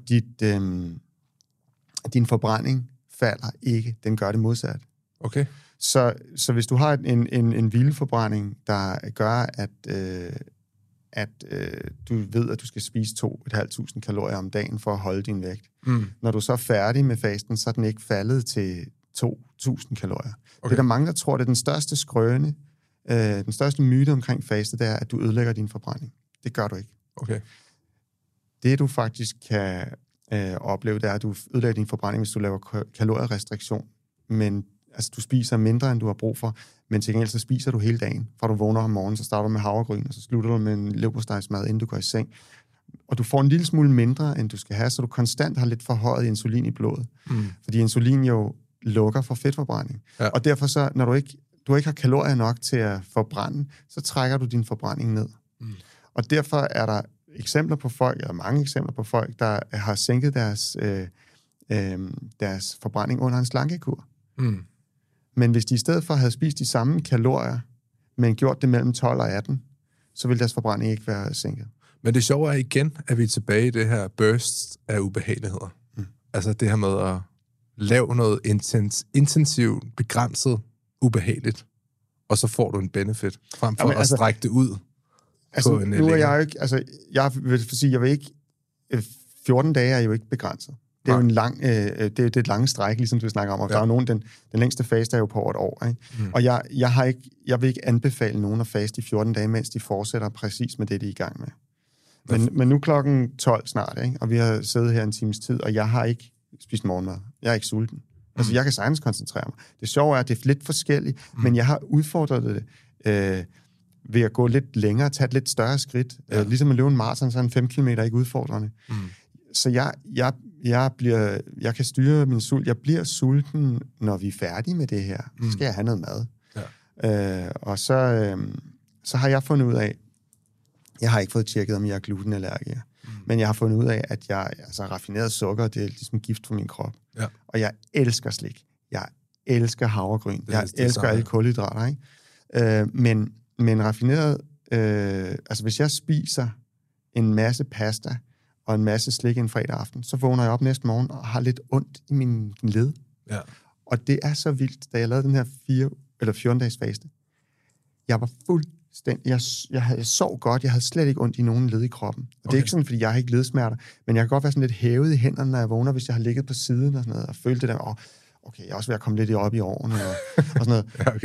din forbrænding falder ikke. Den gør det modsat. Okay. Så hvis du har en hvileforbrænding, der gør, at du ved, at du skal spise 2.500 kalorier om dagen for at holde din vægt. Når du så er færdig med fasten, så er den ikke faldet til 2.000 kalorier. Okay. Det er der mange, der tror, det er den største skrøne, den største myte omkring faste, det er, at du ødelægger din forbrænding. Det gør du ikke. Okay. Det, du faktisk kan opleve, det er, at du ødelægger din forbrænding, hvis du laver kalorierestriktion. Men altså, du spiser mindre, end du har brug for, men til gengæld så spiser du hele dagen. Fra du vågner om morgenen, så starter du med havregryn, og så slutter du med en leverpostejsmad, inden du går i seng. Og du får en lille smule mindre, end du skal have, så du konstant har lidt forhøjet insulin i blodet. Fordi insulin jo lukker for fedtforbrænding. Ja. Og derfor så, når du ikke har kalorier nok til at forbrænde, så trækker du din forbrænding ned. Og derfor er der mange eksempler på folk, der har sænket deres forbrænding under en slankekur. Men hvis de i stedet for havde spist de samme kalorier, men gjort det mellem 12 og 18, så ville deres forbrænding ikke være sænket. Men det sjove er igen, at vi er tilbage i det her burst af ubehageligheder. Altså det her med at lave noget intensivt, begrænset, ubehageligt, og så får du en benefit, frem for at strække det ud på en nu er jeg jo ikke, altså jeg vil sige, jeg vil ikke, 14 dage er jo ikke begrænset. Det er jo en lang, det er et langt stræk, ligesom du snakker om, og der er jo nogen, den længste faste er jo på over et år, ikke? Og jeg vil ikke anbefale nogen at faste i 14 dage, mens de fortsætter præcis med det, de er i gang med. Men nu klokken 12 snart, ikke? Og vi har siddet her en times tid, og jeg har ikke spist morgenmad. Jeg er ikke sulten. Altså, jeg kan sagtens koncentrere mig. Det sjove er, at det er lidt forskelligt, men jeg har udfordret det ved at gå lidt længere, tage et lidt større skridt. Ligesom at løbe en maraton, så er en 5 km ikke udfordrende. Så jeg kan styre min sult. Jeg bliver sulten, når vi er færdige med det her. Så skal jeg have noget mad. Ja. Og så har jeg fundet ud af, jeg har ikke fået tjekket, om jeg er glutenallergiker, men jeg har fundet ud af, at raffineret sukker, det er ligesom gift for min krop. Ja. Og jeg elsker slik. Jeg elsker havregryn. Jeg elsker alle kulhydrater, ikke? Men raffineret, hvis jeg spiser en masse pasta og en masse slik en fredag aften, så vågner jeg op næste morgen og har lidt ondt i min led. Ja. Og det er så vildt, da jeg lavede den her 14-dages faste. Jeg var fuldstændig, jeg sov godt, jeg havde slet ikke ondt i nogen led i kroppen. Og det er ikke sådan, fordi jeg har ikke ledsmerter, men jeg kan godt være sådan lidt hævet i hænderne, når jeg vågner, hvis jeg har ligget på siden og sådan noget, og følte det der, okay, jeg er også ved at komme lidt op i årene, og sådan noget. Ja,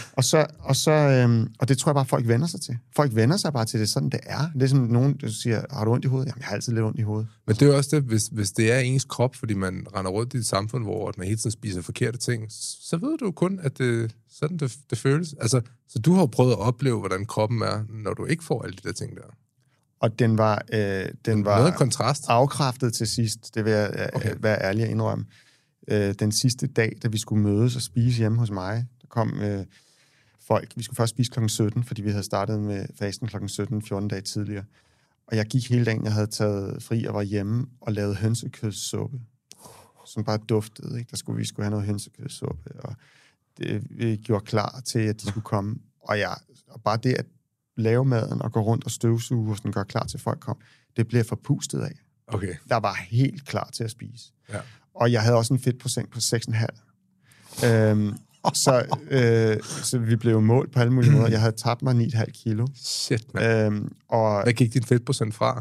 okay. Og det tror jeg bare, folk vender sig til. Folk vender sig bare til det, sådan det er. Det er som nogen, der siger, har du ondt i hovedet? Jamen, jeg har altid lidt ondt i hovedet. Men det er jo også det, hvis det er ens krop, fordi man render rundt i et samfund, hvor man hele tiden spiser forkerte ting, så ved du kun, at sådan det føles. Altså, så du har jo prøvet at opleve, hvordan kroppen er, når du ikke får alle de der ting der. Og den var noget kontrast. Afkræftet til sidst, det vil jeg være ærlig at indrømme. Den sidste dag, da vi skulle mødes og spise hjemme hos mig, der kom folk. Vi skulle først spise klokken 17, fordi vi havde startet med fasten klokken 17, 14 dage tidligere. Og jeg gik hele dagen, jeg havde taget fri og var hjemme og lavet hønsekødssuppe, som bare duftede. Ikke? Vi skulle have noget hønsekødssuppe, og vi gjorde klar til, at de skulle komme. Og bare det at lave maden og gå rundt og støvsuge og sådan gøre klar til folk kom, det blev forpustet af. Okay. Der var helt klar til at spise. Ja. Og jeg havde også en fedtprocent på 6,5. Så vi blev målt på alle mulige måder. Jeg havde tabt mig 9,5 kilo. Shit, man. Og hvad gik din fedtprocent fra?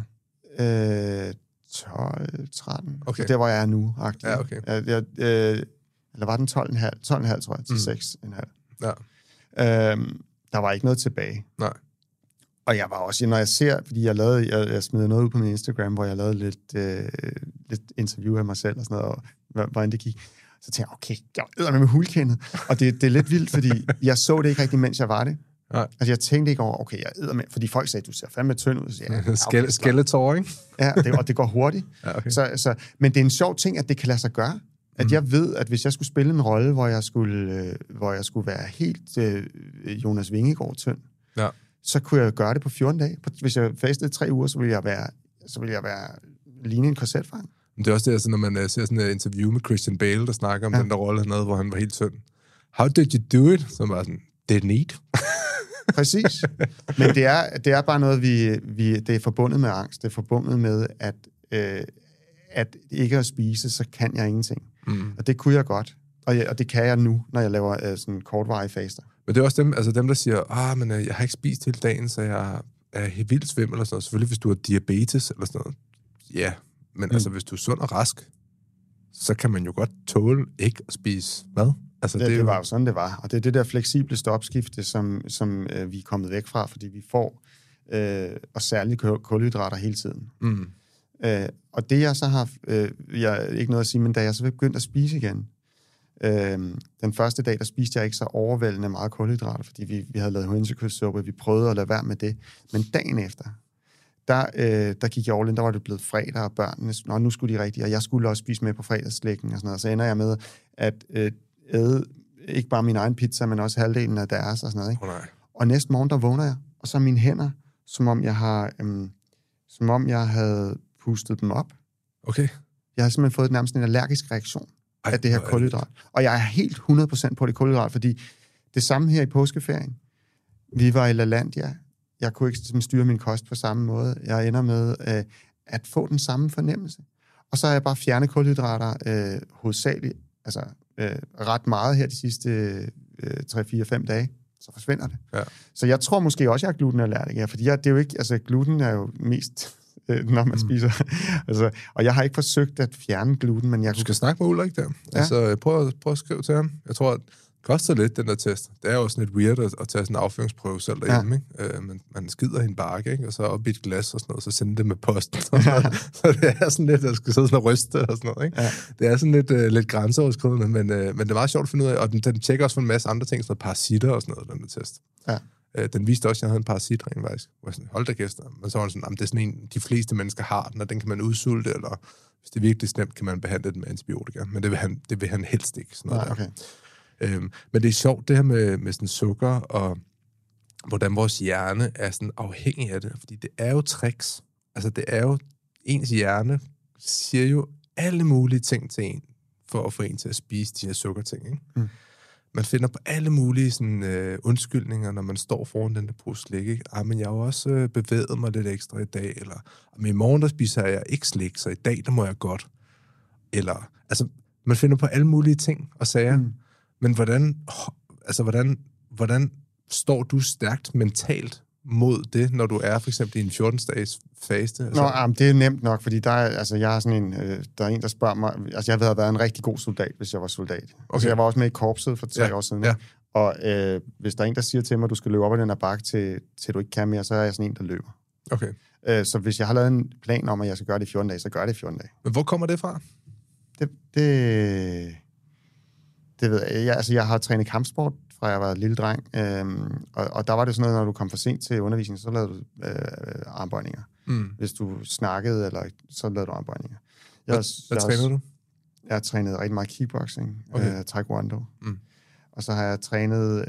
12, 13. Okay. Så der, hvor jeg er nu. Ja, okay. Eller var den 12,5? 12,5, tror jeg, til 6,5. Ja. Der var ikke noget tilbage. Nej. Og jeg var også, når jeg ser, fordi jeg smed noget ud på min Instagram, hvor jeg lavede lidt interview af mig selv og sådan noget, og hvordan det gik. Så tænkte jeg, okay, jeg æder med hulkendet. Og det er lidt vildt, fordi jeg så det ikke rigtig, mens jeg var det. Nej. Altså, jeg tænkte ikke over, okay, jeg æder med, fordi folk sagde, du ser fandme tynd ud. Så okay, Skeletor, ikke? Ja, og det går hurtigt. Ja, okay. Men det er en sjov ting, at det kan lade sig gøre. At jeg ved, at hvis jeg skulle spille en rolle, hvor jeg skulle være helt Jonas Vingegaard tynd, ja, så kunne jeg gøre det på 14 dage. Hvis jeg fastede 3 uger, så ville jeg være lignende en korsetfang. Det er også det, altså, når man ser sådan et interview med Christian Bale, der snakker om den der rolle hernede, hvor han var helt tynd. How did you do it? Så var sådan, didn't eat. Præcis. Men det er bare noget, det er forbundet med angst. Det er forbundet med, at ikke at spise, så kan jeg ingenting. Og det kunne jeg godt. Og det kan jeg nu, når jeg laver sådan kortvarige faster. Men det er også dem der siger, men jeg har ikke spist hele dagen, så jeg er helt vildt svimmel eller sådan noget. Selvfølgelig, hvis du har diabetes eller sådan noget. Ja, men altså, hvis du er sund og rask, så kan man jo godt tåle ikke at spise mad. Altså, det var jo sådan, det var. Og det er det der fleksible stopskifte, som vi er kommet væk fra, fordi vi får og særligt kulhydrater hele tiden. Og det jeg så har, jeg ikke noget at sige, men da jeg så begyndte at spise igen, den første dag, der spiste jeg ikke så overvældende meget kulhydrater, fordi vi havde lavet hønsekødssuppe, vi prøvede at lade være med det. Men dagen efter, der gik jeg all in, der var det blevet fredag, og børnene, nu skulle de rigtigt, og jeg skulle også spise med på fredagsslækken og sådan noget. Så ender jeg med at æde ikke bare min egen pizza, men også halvdelen af deres og sådan noget. Ikke? Og næste morgen, der vågner jeg, og så er mine hænder, som om jeg havde pustet dem op. Okay. Jeg har simpelthen fået nærmest en allergisk reaktion af det her kulhydrat. Og jeg er helt 100% på det kulhydrat, fordi det samme her i påskeferien. Vi var i LaLandia. Jeg kunne ikke styre min kost på samme måde. Jeg ender med at få den samme fornemmelse. Og så har jeg bare fjernet kulhydrater hovedsageligt, altså ret meget her de sidste 3-4-5 dage. Så forsvinder det. Ja. Så jeg tror måske også, jeg er glutenallergiker, fordi det er jo ikke, altså gluten er jo mest når man spiser. Altså, og jeg har ikke forsøgt at fjerne gluten, men jeg... Du skal snakke med Ulrik der. Ja. Altså, prøv at skrive til ham. Jeg tror, at det koster lidt, den der test. Det er jo sådan lidt weird at tage sådan en afføringsprøve selv derhjemme, ikke? Man skider i en bakke, ikke? Og så op i et glas og sådan noget, så sender det med posten. Så det er sådan lidt, der skal sidde sådan og ryste og sådan noget, ikke? Ja. Det er sådan lidt grænseoverskridende, men det er meget sjovt at finde ud af, og den tjekker også for en masse andre ting, sådan noget parasitter og sådan noget, den der test. Ja. Den viste også, at jeg havde en parasit rent faktisk. Hold da gæster. Men så var det sådan, det er sådan en, de fleste mennesker har den, og den kan man udsulte, eller hvis det er virkelig slemt, kan man behandle den med antibiotika. Men det vil han helst ikke. Sådan noget okay. Men det er sjovt, det her med sådan sukker, og hvordan vores hjerne er sådan afhængig af det. Fordi det er jo tricks. Altså det er jo, ens hjerne siger jo alle mulige ting til en, for at få en til at spise de her sukkerting, ikke? Man finder på alle mulige sådan, undskyldninger, når man står foran den der pose slik, ikke? Men jeg har også bevæget mig lidt ekstra i dag, eller men i morgen der spiser jeg ikke slik, så i dag der må jeg godt. Eller, altså, man finder på alle mulige ting og sager. Men hvordan står du stærkt mentalt mod det, når du er for eksempel i en 14-dages faste? Altså... det er nemt nok, fordi jeg er sådan en, der er en, der spørger mig, altså jeg havde været en rigtig god soldat, hvis jeg var soldat. Okay. Altså jeg var også med i korpset for 3 år siden. Ja. Og hvis der er en, der siger til mig, at du skal løbe op ad den her bakke, til du ikke kan mere, så er jeg sådan en, der løber. Okay. Så hvis jeg har lavet en plan om, at jeg skal gøre det i 14 dage, så gør jeg det i 14 dage. Men hvor kommer det fra? Det ved jeg. Jeg har trænet kampsport, fra jeg var en lille dreng. Og der var det sådan noget, når du kom for sent til undervisning, så lavede du armbøjninger. Hvis du snakkede, eller så lavede du armbøjninger. Hvad trænede du? Jeg har trænet rigtig meget kickboxing, taekwondo. Og så har jeg trænet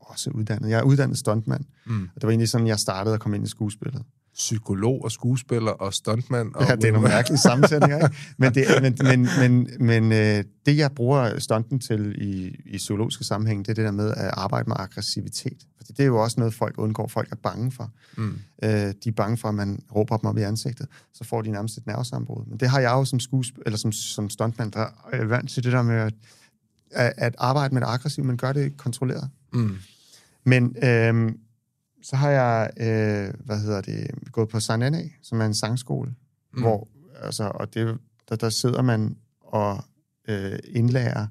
også uddannet. Jeg er uddannet stuntmand, og det var egentlig sådan, jeg startede at komme ind i skuespillet. Psykolog og skuespiller og stuntmand. Og ja, det er nogle mærkelige sammensætninger, ikke? Men det, jeg bruger stunten til i psykologiske sammenhæng, det er det der med at arbejde med aggressivitet. Fordi det er jo også noget, folk undgår. Folk er bange for. De er bange for, at man råber dem op i ansigtet. Så får de nærmest et nervesammenbrud. Men det har jeg jo som stuntmand, der er vant til det der med at arbejde med det aggressivt, men gør det kontrolleret. Men så har jeg, gået på SANA, som er en sangskole, hvor, altså, og det, der sidder man og indlærer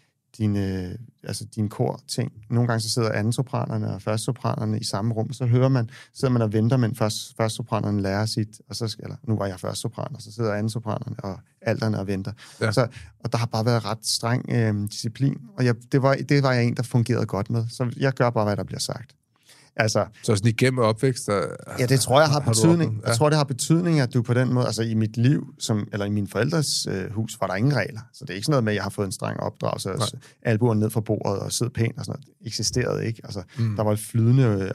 dine kor-ting. Nogle gange så sidder andensopranerne og førstesopranerne i samme rum, så sidder man og venter, men førstesopranerne lærer sit, og så nu var jeg førstesopran, og så sidder andensopranerne og alterne og venter. Ja. Og der har bare været ret streng disciplin, og det var jeg en, der fungerede godt med. Så jeg gør bare, hvad der bliver sagt. Altså, så sådan igennem opvækst? Ja, det tror jeg har betydning. Jeg tror, det har betydning, at du på den måde, altså i mit liv, eller i mine forældres hus, var der ingen regler. Så det er ikke sådan noget med, at jeg har fået en streng opdragelse, og albuerne ned fra bordet og sidde pænt og sådan noget. Det eksisterede ikke. Altså, der var flydende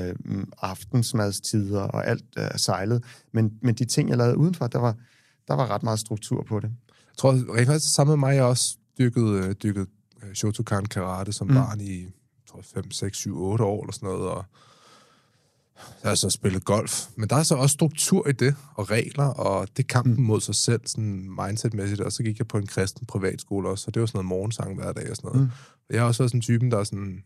aftensmadstider og alt sejlet. Men de ting, jeg lavede udenfor, der var ret meget struktur på det. Jeg tror, rent faktisk sammen med mig, jeg også dyrket Shotokan karate som barn i 5, 6, 7, 8 år eller sådan noget, og jeg har så spillet golf. Men der er så også struktur i det, og regler, og det kampen mod sig selv, sådan mindsetmæssigt, og så gik jeg på en kristen privatskole også, og det var sådan noget morgensang hver dag og sådan noget. Jeg har også været sådan en typen, der er sådan,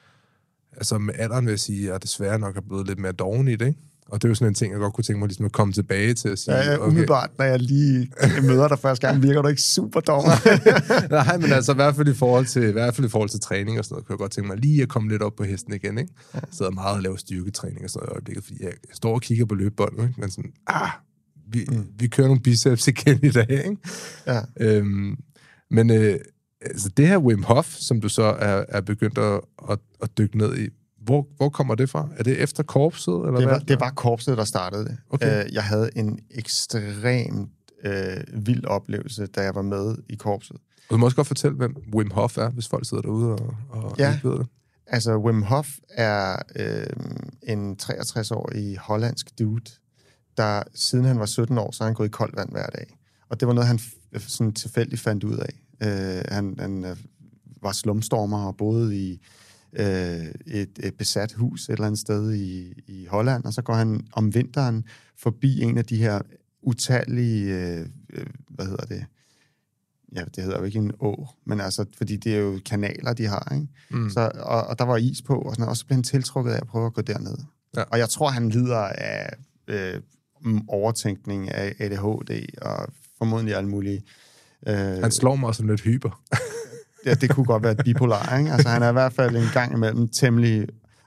altså med alderen vil jeg sige, at jeg desværre nok er blevet lidt mere doven i det, ikke? Og det er jo sådan en ting, jeg godt kunne tænke mig ligesom at komme tilbage til at sige... Ja, umiddelbart, når jeg lige møder dig første gang, virker du ikke super dog. Nej, men altså i hvert fald i forhold til træning og sådan noget, kunne jeg godt tænke mig lige at komme lidt op på hesten igen, ikke? Jeg sidder meget og laver styrketræning og sådan noget i øjeblikket, fordi jeg står og kigger på løbebåndet, ikke? Men sådan, vi kører nogle biceps igen i dag, ikke? Ja. Men altså det her Wim Hof, som du så er begyndt at dykke ned i, Hvor kommer det fra? Er det efter korpset? Eller det var korpset, der startede det. Okay. Jeg havde en ekstremt vild oplevelse, da jeg var med i korpset. Og du må også godt fortælle, hvem Wim Hof er, hvis folk sidder derude og ikke ved det. Altså Wim Hof er en 63-årig hollandsk dude, der siden han var 17 år, så har han gået i koldt vand hver dag. Og det var noget, han sådan tilfældigt fandt ud af. Han var slumstormer og boede i et besat hus et eller andet sted i Holland, og så går han om vinteren forbi en af de her utallige, Ja, det hedder jo ikke en å, men altså, fordi det er jo kanaler, de har, ikke? Så, og der var is på, og sådan noget, og så blev han tiltrukket af at prøve at gå derned. Ja. Og jeg tror, han lider af overtænkning af ADHD, og formodentlig alt muligt. Han slår mig som lidt hyper. Ja, det kunne godt være et bipolar, ikke? Altså, han er i hvert fald en gang imellem temmelig...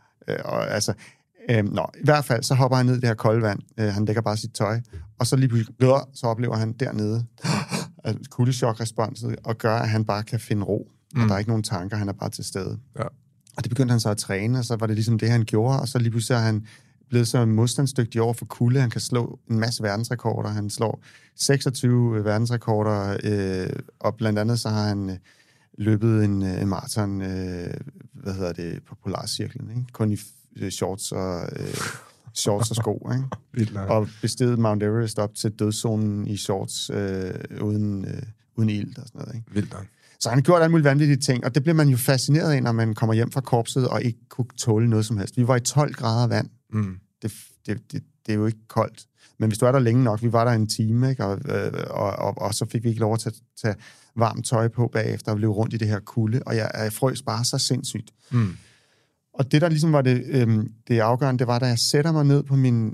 i hvert fald, så hopper han ned i det her kolde vand. Han lægger bare sit tøj. Og så lige pludselig, så oplever han dernede kuldechok-responset, og gør, at han bare kan finde ro. Og der er ikke nogen tanker, han er bare til stede. Ja. Og det begyndte han så at træne, og så var det ligesom det, han gjorde. Og så lige pludselig er han blevet så modstandsdygtig over for kulde. Han kan slå en masse verdensrekorder. Han slår 26 verdensrekorder, og blandt andet så har han... løbet en maraton, på Polarcirklen, ikke? Kun i shorts og sko, ikke? Og besteget Mount Everest op til dødszonen i shorts, uden ild og sådan noget, ikke? Vildt nok. Så han har gjort alle mulige vanvittige ting, og det bliver man jo fascineret af, når man kommer hjem fra korpset og ikke kunne tåle noget som helst. Vi var i 12 grader vand. Det er jo ikke koldt. Men hvis du er der længe nok, vi var der en time, ikke? Og så fik vi ikke lov at tage varmt tøj på bagefter og løbe rundt i det her kulde, og jeg frøs bare så sindssygt. Og det, der ligesom var det afgørende, det var, da jeg sætter mig ned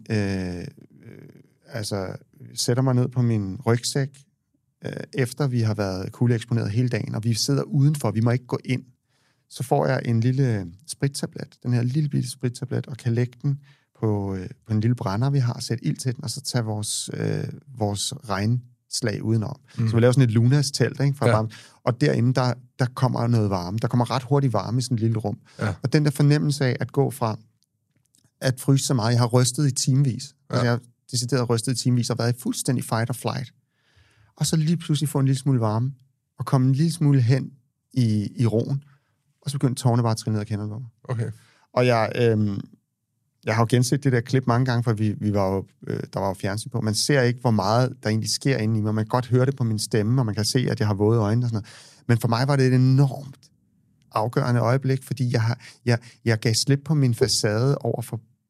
på min rygsæk, efter vi har været kuldeeksponeret hele dagen, og vi sidder udenfor, vi må ikke gå ind, så får jeg en lille sprittablet, den her lille bitte sprittablet, og kan lægge den på en lille brænder, vi har, sætte ild til den, og så tage vores regnslag udenom. Så vi laver sådan et Lunas-telt, ikke? Ja. Og derinde, der kommer noget varme. Der kommer ret hurtigt varme i sådan et lille rum. Ja. Og den der fornemmelse af at gå fra at fryse så meget, jeg har rystet i timevis. Ja. Altså, jeg har decideret rystet i timevis og været i fuldstændig fight or flight. Og så lige pludselig få en lille smule varme, og komme en lille smule hen i roen, og så begyndte tårne bare at trille ned og kende på mig. Okay. Og jeg har jo genset det der klip mange gange, for vi var jo, der var jo fjernsyn på. Man ser ikke, hvor meget der egentlig sker inde i mig. Man kan godt høre det på min stemme, og man kan se, at jeg har våde øjne og sådan noget. Men for mig var det et enormt afgørende øjeblik, fordi jeg gav slip på min facade over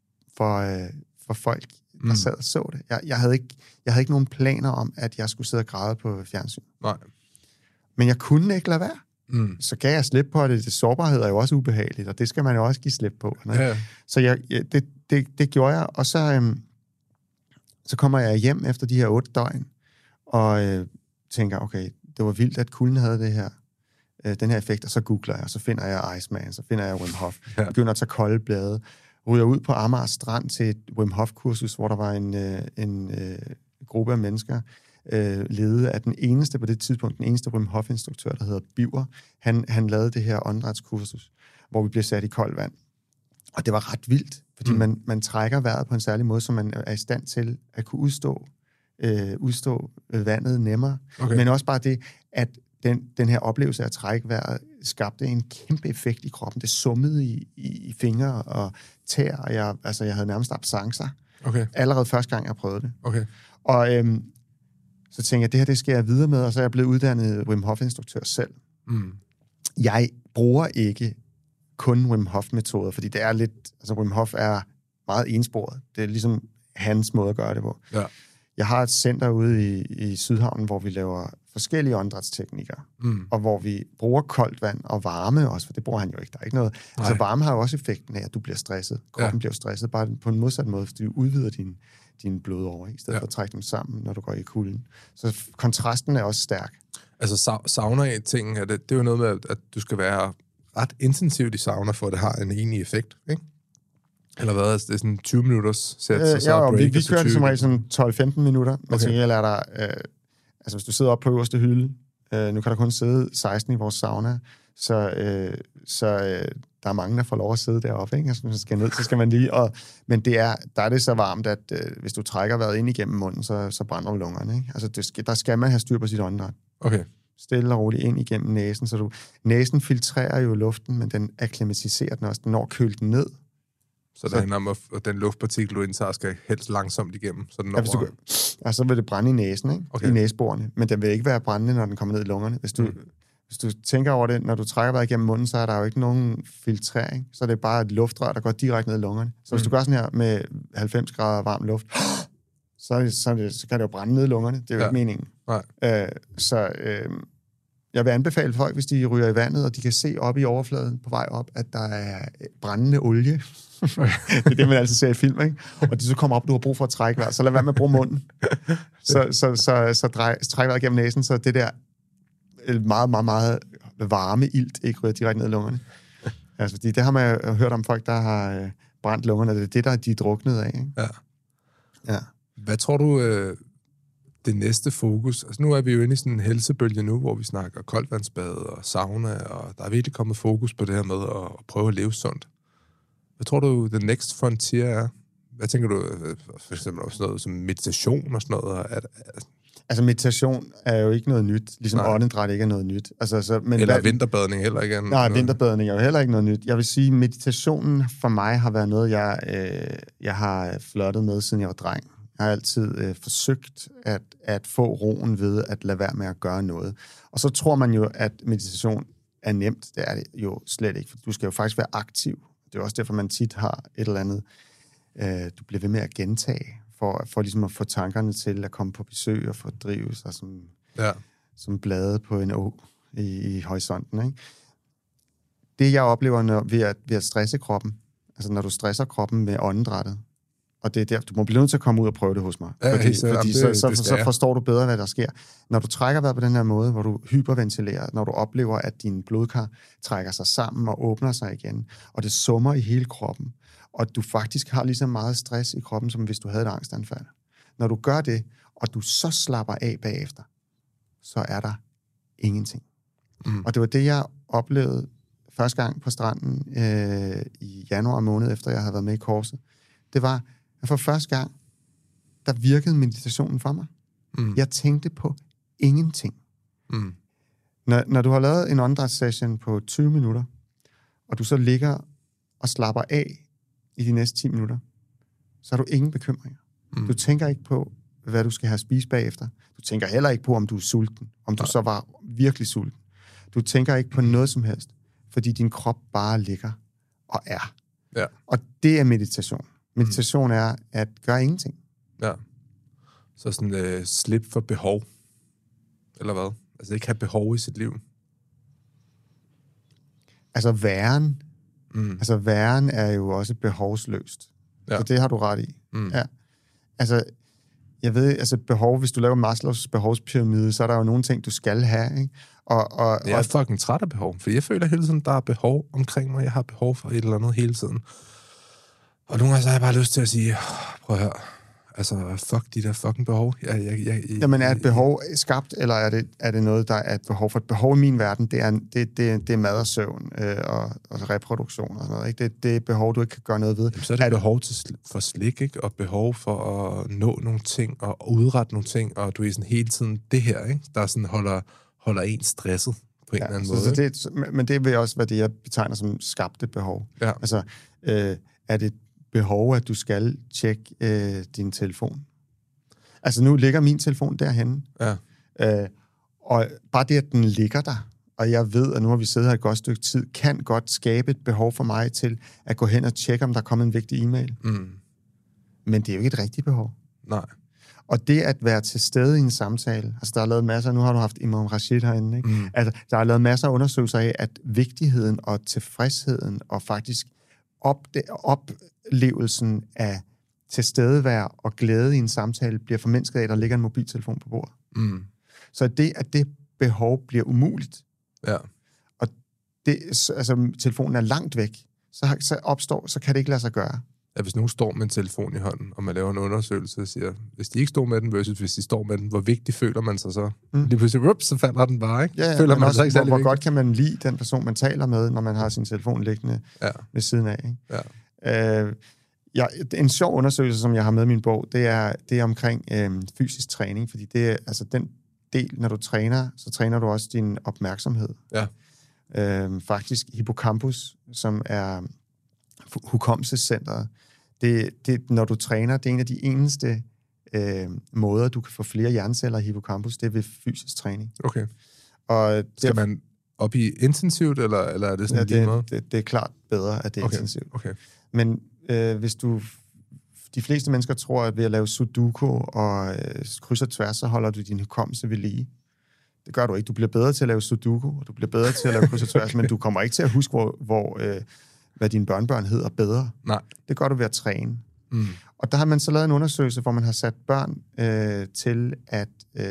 for folk, der sad og så det. Jeg havde ikke nogen planer om, at jeg skulle sidde og græde på fjernsyn. Nej. Men jeg kunne ikke lade være. Så gav jeg slip på det. Sårbarhed er jo også ubehageligt, og det skal man jo også give slip på. Ja. Så det gjorde jeg, og så kommer jeg hjem efter de her 8 døgn, og tænker, okay, det var vildt, at kulden havde den her effekt, og så googler jeg, og så finder jeg Iceman, så finder jeg Wim Hof, begynder at tage kolde blade, ryger ud på Amager Strand til et Wim Hof-kursus, hvor der var en gruppe af mennesker, ledet af den eneste på det tidspunkt, den eneste Wim Hof-instruktør, der hedder Biver. Han lavede det her åndedrætskursus, hvor vi blev sat i koldt vand. Og det var ret vildt, fordi man trækker vejret på en særlig måde, så man er i stand til at kunne udstå vandet nemmere. Okay. Men også bare det, at den her oplevelse af at trække vejret skabte en kæmpe effekt i kroppen. Det summede i fingre og tæer, og jeg havde nærmest absencer. Okay. Allerede første gang, jeg prøvede det. Okay. Og så tænkte jeg, det skal jeg videre med, og så er jeg blevet uddannet Wim Hof-instruktør selv. Jeg bruger ikke kun Wim Hof-metoder, fordi det er lidt, Wim Hof er meget ensporet. Det er ligesom hans måde at gøre det på. Ja. Jeg har et center ude i Sydhavnen, hvor vi laver forskellige åndedrætsteknikker, og hvor vi bruger koldt vand og varme også, for det bruger han jo ikke. Der er ikke noget. Nej. Altså varme har jo også effekten af, at du bliver stresset. Kroppen bliver stresset, bare på en modsat måde, fordi du udvider dine blodårer, i stedet for at trække dem sammen, når du går i kulden. Så kontrasten er også stærk. Altså sauna-ting, det er jo noget med, at du skal være ret intensivt i sauna, for at det har en enig effekt, ikke? Eller hvad? Altså, det er sådan 20 minutters sæt, så break. Vi kører det som regel sådan 12-15 minutter. Men så jeg lærer dig, hvis du sidder oppe på øverste hylde, nu kan der kun sidde 16 i vores sauna, så der er mange, der får lov at sidde deroppe, ikke? Altså, hvis man skal ned, så skal man lige... Men der er det så varmt, at hvis du trækker vejret ind igennem munden, så brænder du lungerne, ikke? Altså, der skal man have styr på sit åndedræt. Okay. Stille og roligt ind igennem næsen, så næsen filtrerer jo luften, men den akklimatiserer den også. Den når køle den ned. Så det handler om, at den luftpartikel, du indtager, skal helst langsomt igennem, så den når... Så vil det brænde i næsen, ikke? Okay. I næseborene. Men den vil ikke være brændende, når den kommer ned i lungerne. Hvis du tænker over det, når du trækker vejret igennem munden, så er der jo ikke nogen filtrering. Så er det bare et luftrør, der går direkte ned i lungerne. Så hvis du gør sådan her med 90 grader varm luft, så kan det jo brænde ned i lungerne. Det er jo ikke meningen. Jeg vil anbefale folk, hvis de ryger i vandet, og de kan se op i overfladen på vej op, at der er brændende olie. Det er det, man altid ser i film, ikke? Og de så kommer op, du har brug for at trække vejret, så lad være med at bruge munden. Så træk vejret gennem næsen, så det der meget, meget, meget varme ilt ikke ryger direkte ned i lungerne. Altså, fordi det har man jo hørt om folk, der har brændt lungerne. Det er det, der de er druknet af, ikke? Ja. Hvad tror du, det næste fokus? Altså, nu er vi jo inde i sådan en helsebølge nu, hvor vi snakker koldvandsbad og sauna, og der er virkelig kommet fokus på det her med at prøve at leve sundt. Hvad tror du, the next frontier er? Hvad tænker du, for eksempel sådan noget som meditation og sådan noget? Altså, meditation er jo ikke noget nyt, ligesom åndedræt ikke er noget nyt. Altså, men eller vinterbadning heller ikke. Vinterbadning er jo heller ikke noget nyt. Jeg vil sige, meditationen for mig har været noget, jeg har flirtet med, siden jeg var dreng. Jeg har altid forsøgt at få roen ved at lade være med at gøre noget. Og så tror man jo, at meditation er nemt. Det er det jo slet ikke, for du skal jo faktisk være aktiv. Det er også derfor, man tit har et eller andet, du bliver ved med at gentage, for ligesom at få tankerne til at komme på besøg og fordrive sig som blade på en å i horisonten, ikke? Det, jeg oplever ved at stresse kroppen, altså når du stresser kroppen med åndedrættet, og det er der, du må blive nødt til at komme ud og prøve det hos mig. Fordi så forstår du bedre, hvad der sker. Når du trækker vejret på den her måde, hvor du hyperventilerer, når du oplever, at din blodkar trækker sig sammen og åbner sig igen, og det summer i hele kroppen, og du faktisk har lige så meget stress i kroppen, som hvis du havde et angstanfald. Når du gør det, og du så slapper af bagefter, så er der ingenting. Og det var det, jeg oplevede første gang på stranden i januar måned, efter jeg havde været med i korset. Det var, at for første gang, der virkede meditationen for mig. Jeg tænkte på ingenting. Når du har lavet en åndedrætssession på 20 minutter, og du så ligger og slapper af i de næste 10 minutter, så har du ingen bekymringer. Du tænker ikke på, hvad du skal have at spise bagefter. Du tænker heller ikke på, om du er sulten. Om du så var virkelig sulten. Du tænker ikke på noget som helst, fordi din krop bare ligger og er. Ja. Og det er meditation. Meditation er at gøre ingenting. Ja. Så sådan slip for behov. Eller hvad? Altså ikke have behov i sit liv. Altså væren. Altså væren er jo også behovsløst. Ja. Så det har du ret i. Ja. Altså, jeg ved, altså behov, hvis du laver Maslows behovspyramide, så er der jo nogle ting, du skal have, ikke? Jeg er fucking træt af behov, for jeg føler hele tiden, der er behov omkring mig. Jeg har behov for et eller andet hele tiden. Og nogle gange så har jeg bare lyst til at sige, prøv at høre, altså fuck de der fucking behov. Jamen er et behov skabt, eller er det noget, der er et behov for? Et behov i min verden, det er mad og søvn og reproduktion og sådan noget, ikke? Det er behov, du ikke kan gøre noget ved. Jamen, så er det behov for slik, ikke? Og behov for at nå nogle ting og udrette nogle ting, og du er sådan hele tiden det her, ikke? Der sådan holder en stresset på en eller anden måde. Men det vil også være det, jeg betegner som skabte behov. Ja. Altså, er det behov, at du skal tjekke din telefon? Altså, nu ligger min telefon derhenne. Ja. Og bare det, at den ligger der, og jeg ved, at nu har vi siddet her et godt stykke tid, kan godt skabe et behov for mig til at gå hen og tjekke, om der er kommet en vigtig e-mail. Men det er jo ikke et rigtigt behov. Nej. Og det at være til stede i en samtale, altså der er lavet masser, nu har du haft Imam Rashid herinde, ikke? Altså, der er lavet masser af undersøgelser af, at vigtigheden og tilfredsheden og faktisk oplevelsen af tilstedevær og glæde i en samtale bliver formindsket af, at der ligger en mobiltelefon på bordet. Så det behov bliver umuligt. Ja. Og telefonen er langt væk, så kan det ikke lade sig gøre. At hvis nogen står med en telefon i hånden, og man laver en undersøgelse og siger, hvis de ikke står med den, versus hvis de står med den, hvor vigtigt føler man sig så? Lige pludselig, så falder den bare, ikke? Ja, føler man også, ikke hvor godt kan man lide den person, man taler med, når man har sin telefon liggende ved siden af, ikke? Ja. En sjov undersøgelse, som jeg har med i min bog, det er omkring fysisk træning, fordi det er altså den del, når du træner, så træner du også din opmærksomhed. Ja. Faktisk hippocampus, som er hukommelsescenteret, det, når du træner, det er en af de eneste måder, du kan få flere hjerneceller i hippocampus, det er ved fysisk træning. Okay. Og skal man op i intensivt, eller er det sådan lige måde? Det er klart bedre, at det er intensivt. Okay. Men hvis de fleste mennesker tror, at ved at lave sudoku og kryds og tværs, så holder du din hukommelse ved lige. Det gør du ikke. Du bliver bedre til at lave sudoku, og du bliver bedre til at lave kryds og tværs, men du kommer ikke til at huske, hvad dine børnebørn hedder bedre. Nej. Det gør du ved at træne. Og der har man så lavet en undersøgelse, hvor man har sat børn til at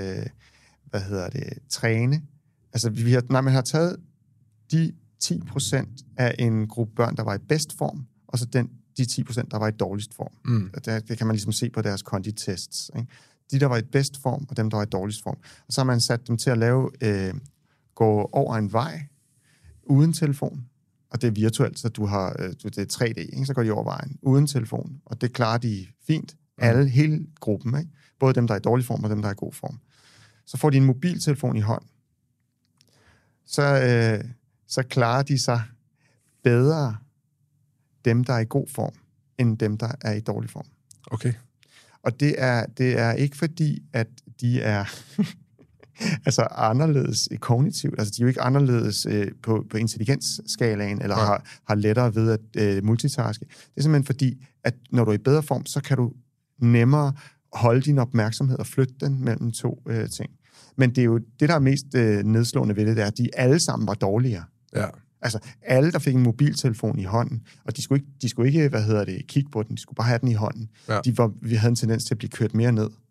træne. Altså, man har taget de 10% af en gruppe børn, der var i bedst form, og så de 10%, der var i dårligst form. Det kan man ligesom se på deres konditests, ikke? De, der var i bedst form, og dem, der var i dårligst form. Og så har man sat dem til at gå over en vej uden telefon. Og det er virtuelt, så det er 3D, ikke? Så går de over vejen uden telefon. Og det klarer de fint. Hele gruppen, ikke? Både dem, der er i dårlig form, og dem, der er i god form. Så får de en mobiltelefon i hånd. Så klarer de sig bedre, dem, der er i god form, end dem, der er i dårlig form. Okay. Og det er ikke fordi, at de er altså anderledes kognitivt. Altså, de er jo ikke anderledes på intelligensskalaen, eller har lettere ved at multitaske. Det er simpelthen fordi, at når du er i bedre form, så kan du nemmere holde din opmærksomhed og flytte den mellem to ting. Men det er jo det, der er mest nedslående ved det, er, at de alle sammen var dårligere. Ja. Altså, alle, der fik en mobiltelefon i hånden, og de skulle ikke kigge på den, de skulle bare have den i hånden. Ja. Vi havde en tendens til at blive kørt mere ned,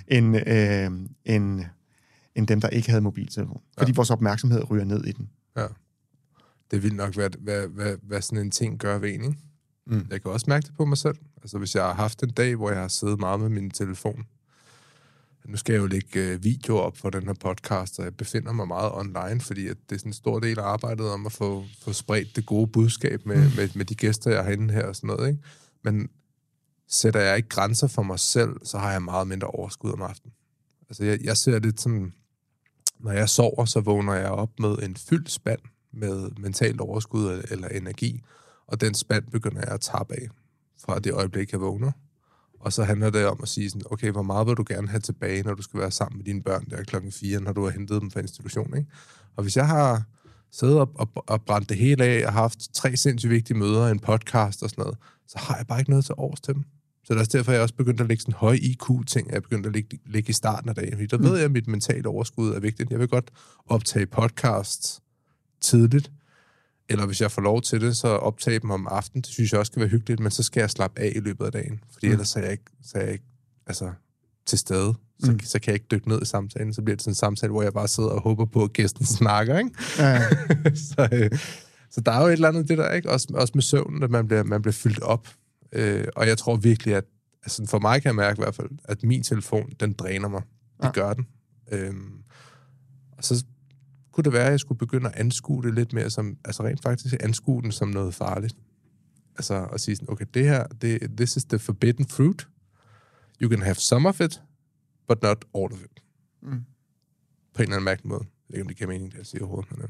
end dem, der ikke havde mobiltelefon. Fordi vores opmærksomhed ryger ned i den. Ja. Det vil nok hvad sådan en ting gør ved en, ikke? Jeg kan også mærke det på mig selv. Altså, hvis jeg har haft en dag, hvor jeg har siddet meget med min telefon. Nu skal jeg jo lægge videoer op for den her podcast, og jeg befinder mig meget online, fordi at det er sådan en stor del af arbejdet om at få spredt det gode budskab med de gæster, jeg har inde her og sådan noget, ikke? Men sætter jeg ikke grænser for mig selv, så har jeg meget mindre overskud om aftenen. Altså, jeg ser det som, når jeg sover, så vågner jeg op med en fyldt spand med mentalt overskud eller energi, Og den spand begynder jeg at tappe af fra det øjeblik, jeg vågner. Og så handler det om at sige sådan, okay, hvor meget vil du gerne have tilbage, når du skal være sammen med dine børn der 4:00, når du har hentet dem fra institutionen, ikke? Og hvis jeg har siddet og brændt det hele af, og haft 3 sindssygt vigtige møder, en podcast og sådan noget, så har jeg bare ikke noget til års til dem. Så det er også derfor, jeg også begyndt at lægge sådan høje IQ-ting, jeg er begyndt at lægge i starten af dagen. Fordi der ved jeg, at mit mentale overskud er vigtigt. Jeg vil godt optage podcasts tidligt, eller hvis jeg får lov til det, så optage dem om aftenen. Det synes jeg også skal være hyggeligt, men så skal jeg slappe af i løbet af dagen. Fordi ellers er jeg ikke altså, til stede. Så kan jeg ikke dykke ned i samtalen. Så bliver det sådan en samtale, hvor jeg bare sidder og håber på, at gæsten snakker, ikke? Ja. så der er jo et eller andet det der, ikke? Også med søvnen, at man bliver fyldt op. Og jeg tror virkelig, at altså for mig kan jeg mærke i hvert fald, at min telefon, den dræner mig. Det gør den. Og så kunne det være, at jeg skulle begynde at anskue det lidt mere som, altså rent faktisk anskue den som noget farligt. Altså at sige sådan, okay, det her, this is the forbidden fruit. You can have some of it, but not all of it. På en eller anden mærkelig måde. Jeg ved ikke, om det giver mening, det jeg siger overhovedet. Men,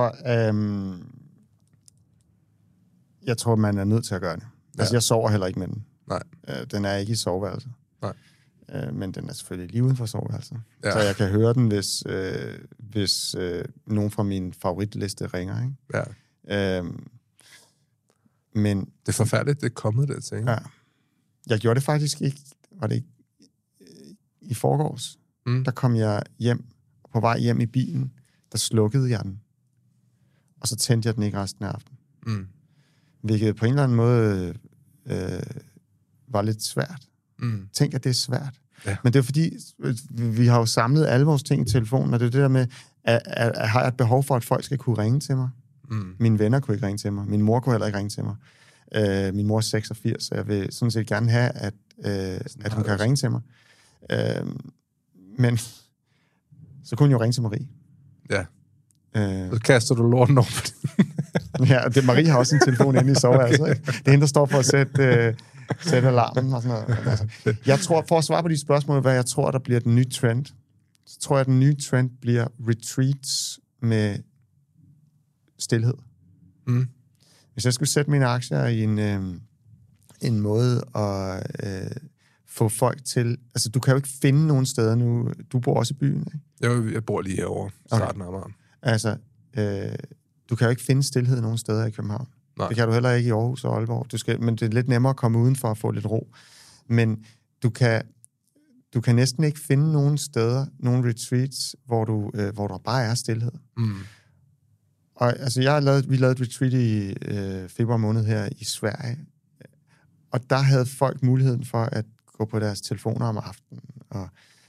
jeg tror, man er nødt til at gøre det. Altså, jeg sover heller ikke med den. Nej. Den er ikke i soveværelset. Nej. Men den er selvfølgelig lige uden for soveværelset. Ja. Så jeg kan høre den, hvis nogen fra min favoritliste ringer, ikke? Ja. Men det er forfærdeligt, det er kommet det til, ikke? Ja. Jeg gjorde det faktisk ikke, var det ikke i forgårs. Der kom jeg hjem, på vej hjem i bilen, der slukkede jeg den. Og så tændte jeg den ikke resten af aftenen. Hvilket på en eller anden måde var lidt svært. Tænk, at det er svært. Ja. Men det er fordi, vi har jo samlet alle vores ting i telefonen, og det er det der med, har jeg et behov for, at folk skal kunne ringe til mig? Mine venner kunne ikke ringe til mig. Min mor kunne heller ikke ringe til mig. Min mor er 86, så jeg vil sådan set gerne have, at hun kan ringe til mig. Men så kunne hun jo ringe til Marie. Ja. Så kaster du lorten over på Ja, Marie har også en telefon inde i soveværelset. Det er hende, der står for at sætte alarmen og sådan noget. Altså, jeg tror, for at svare på de spørgsmål, hvad jeg tror, der bliver den nye trend, så tror jeg, at den nye trend bliver retreats med stilhed. Hvis jeg skulle sætte mine aktier i en måde at få folk til... Altså, du kan jo ikke finde nogen steder nu. Du bor også i byen, ikke? Jeg bor lige herovre, starten af Amager. Altså, du kan jo ikke finde stilhed nogen steder i København. Nej. Det kan du heller ikke i Aarhus og Aalborg. Men det er lidt nemmere at komme udenfor og få lidt ro. Men du kan næsten ikke finde nogen steder, nogen retreats, hvor der bare er stilhed. Og altså, vi lavede et retreat i februar måned her i Sverige, og der havde folk muligheden for at gå på deres telefoner om aftenen. Og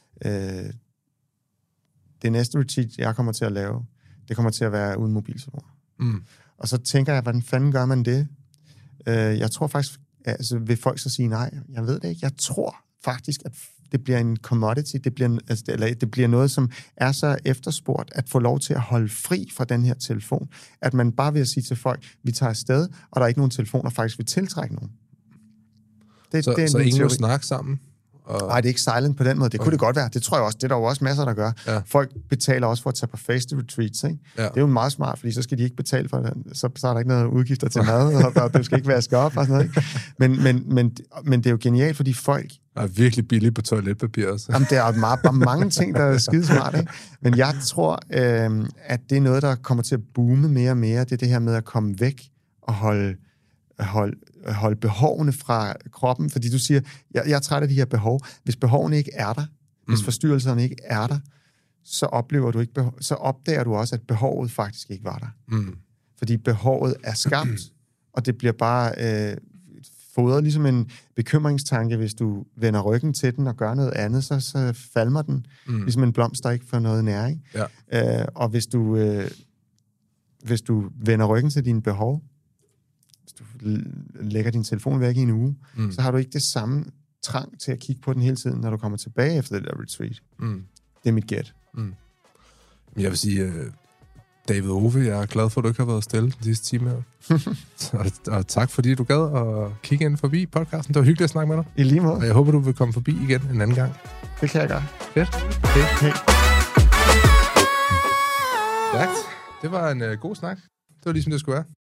det næste retreat, jeg kommer til at lave, det kommer til at være uden mobiltelefon. Og så tænker jeg, hvordan fanden gør man det? Jeg tror faktisk, altså vil folk så sige nej? Jeg ved det ikke. Jeg tror faktisk, at det bliver en commodity, det bliver noget, som er så efterspurgt, at få lov til at holde fri fra den her telefon. At man bare vil sige til folk, vi tager afsted, og der er ikke nogen telefoner, faktisk vil tiltrække nogen. Så ingen vil snakke sammen? Nej, det er ikke silent på den måde. Det kunne det godt være. Det tror jeg også. Det er der jo også masser, der gør. Ja. Folk betaler også for at tage på face retreats, ikke? Ja. Det er jo meget smart, fordi så skal de ikke betale for det. Så er der ikke noget udgifter til mad, og det skal ikke vaske op og sådan noget, ikke? Men det er jo genialt, fordi folk... er virkelig billigt på toiletpapir også. Jamen, der er bare mange ting, der er skide smart, ikke? Men jeg tror, at det er noget, der kommer til at boome mere og mere. Det er det her med at komme væk og holde behovene fra kroppen, fordi du siger, jeg er træt af de her behov. Hvis behovene ikke er der, hvis forstyrrelserne ikke er der, så opdager du også, at behovet faktisk ikke var der. Fordi behovet er skabt, og det bliver bare fodret ligesom en bekymringstanke, hvis du vender ryggen til den og gør noget andet, så falmer den, ligesom en blomst, der ikke får noget næring. Ja. Og hvis du vender ryggen til dine behov, du lægger din telefon væk i en uge, så har du ikke det samme trang til at kigge på den hele tiden, når du kommer tilbage efter det der retreat. Det er mit gæt. Jeg vil sige, David Ove, jeg er glad for, at du ikke har været stille den sidste time her. og tak, fordi du gad at kigge ind forbi podcasten. Det var hyggeligt at snakke med dig. I lige måde. Og jeg håber, du vil komme forbi igen en anden gang. Det kan jeg gøre. Fedt. Hey. Det var en god snak. Det var ligesom det skulle være.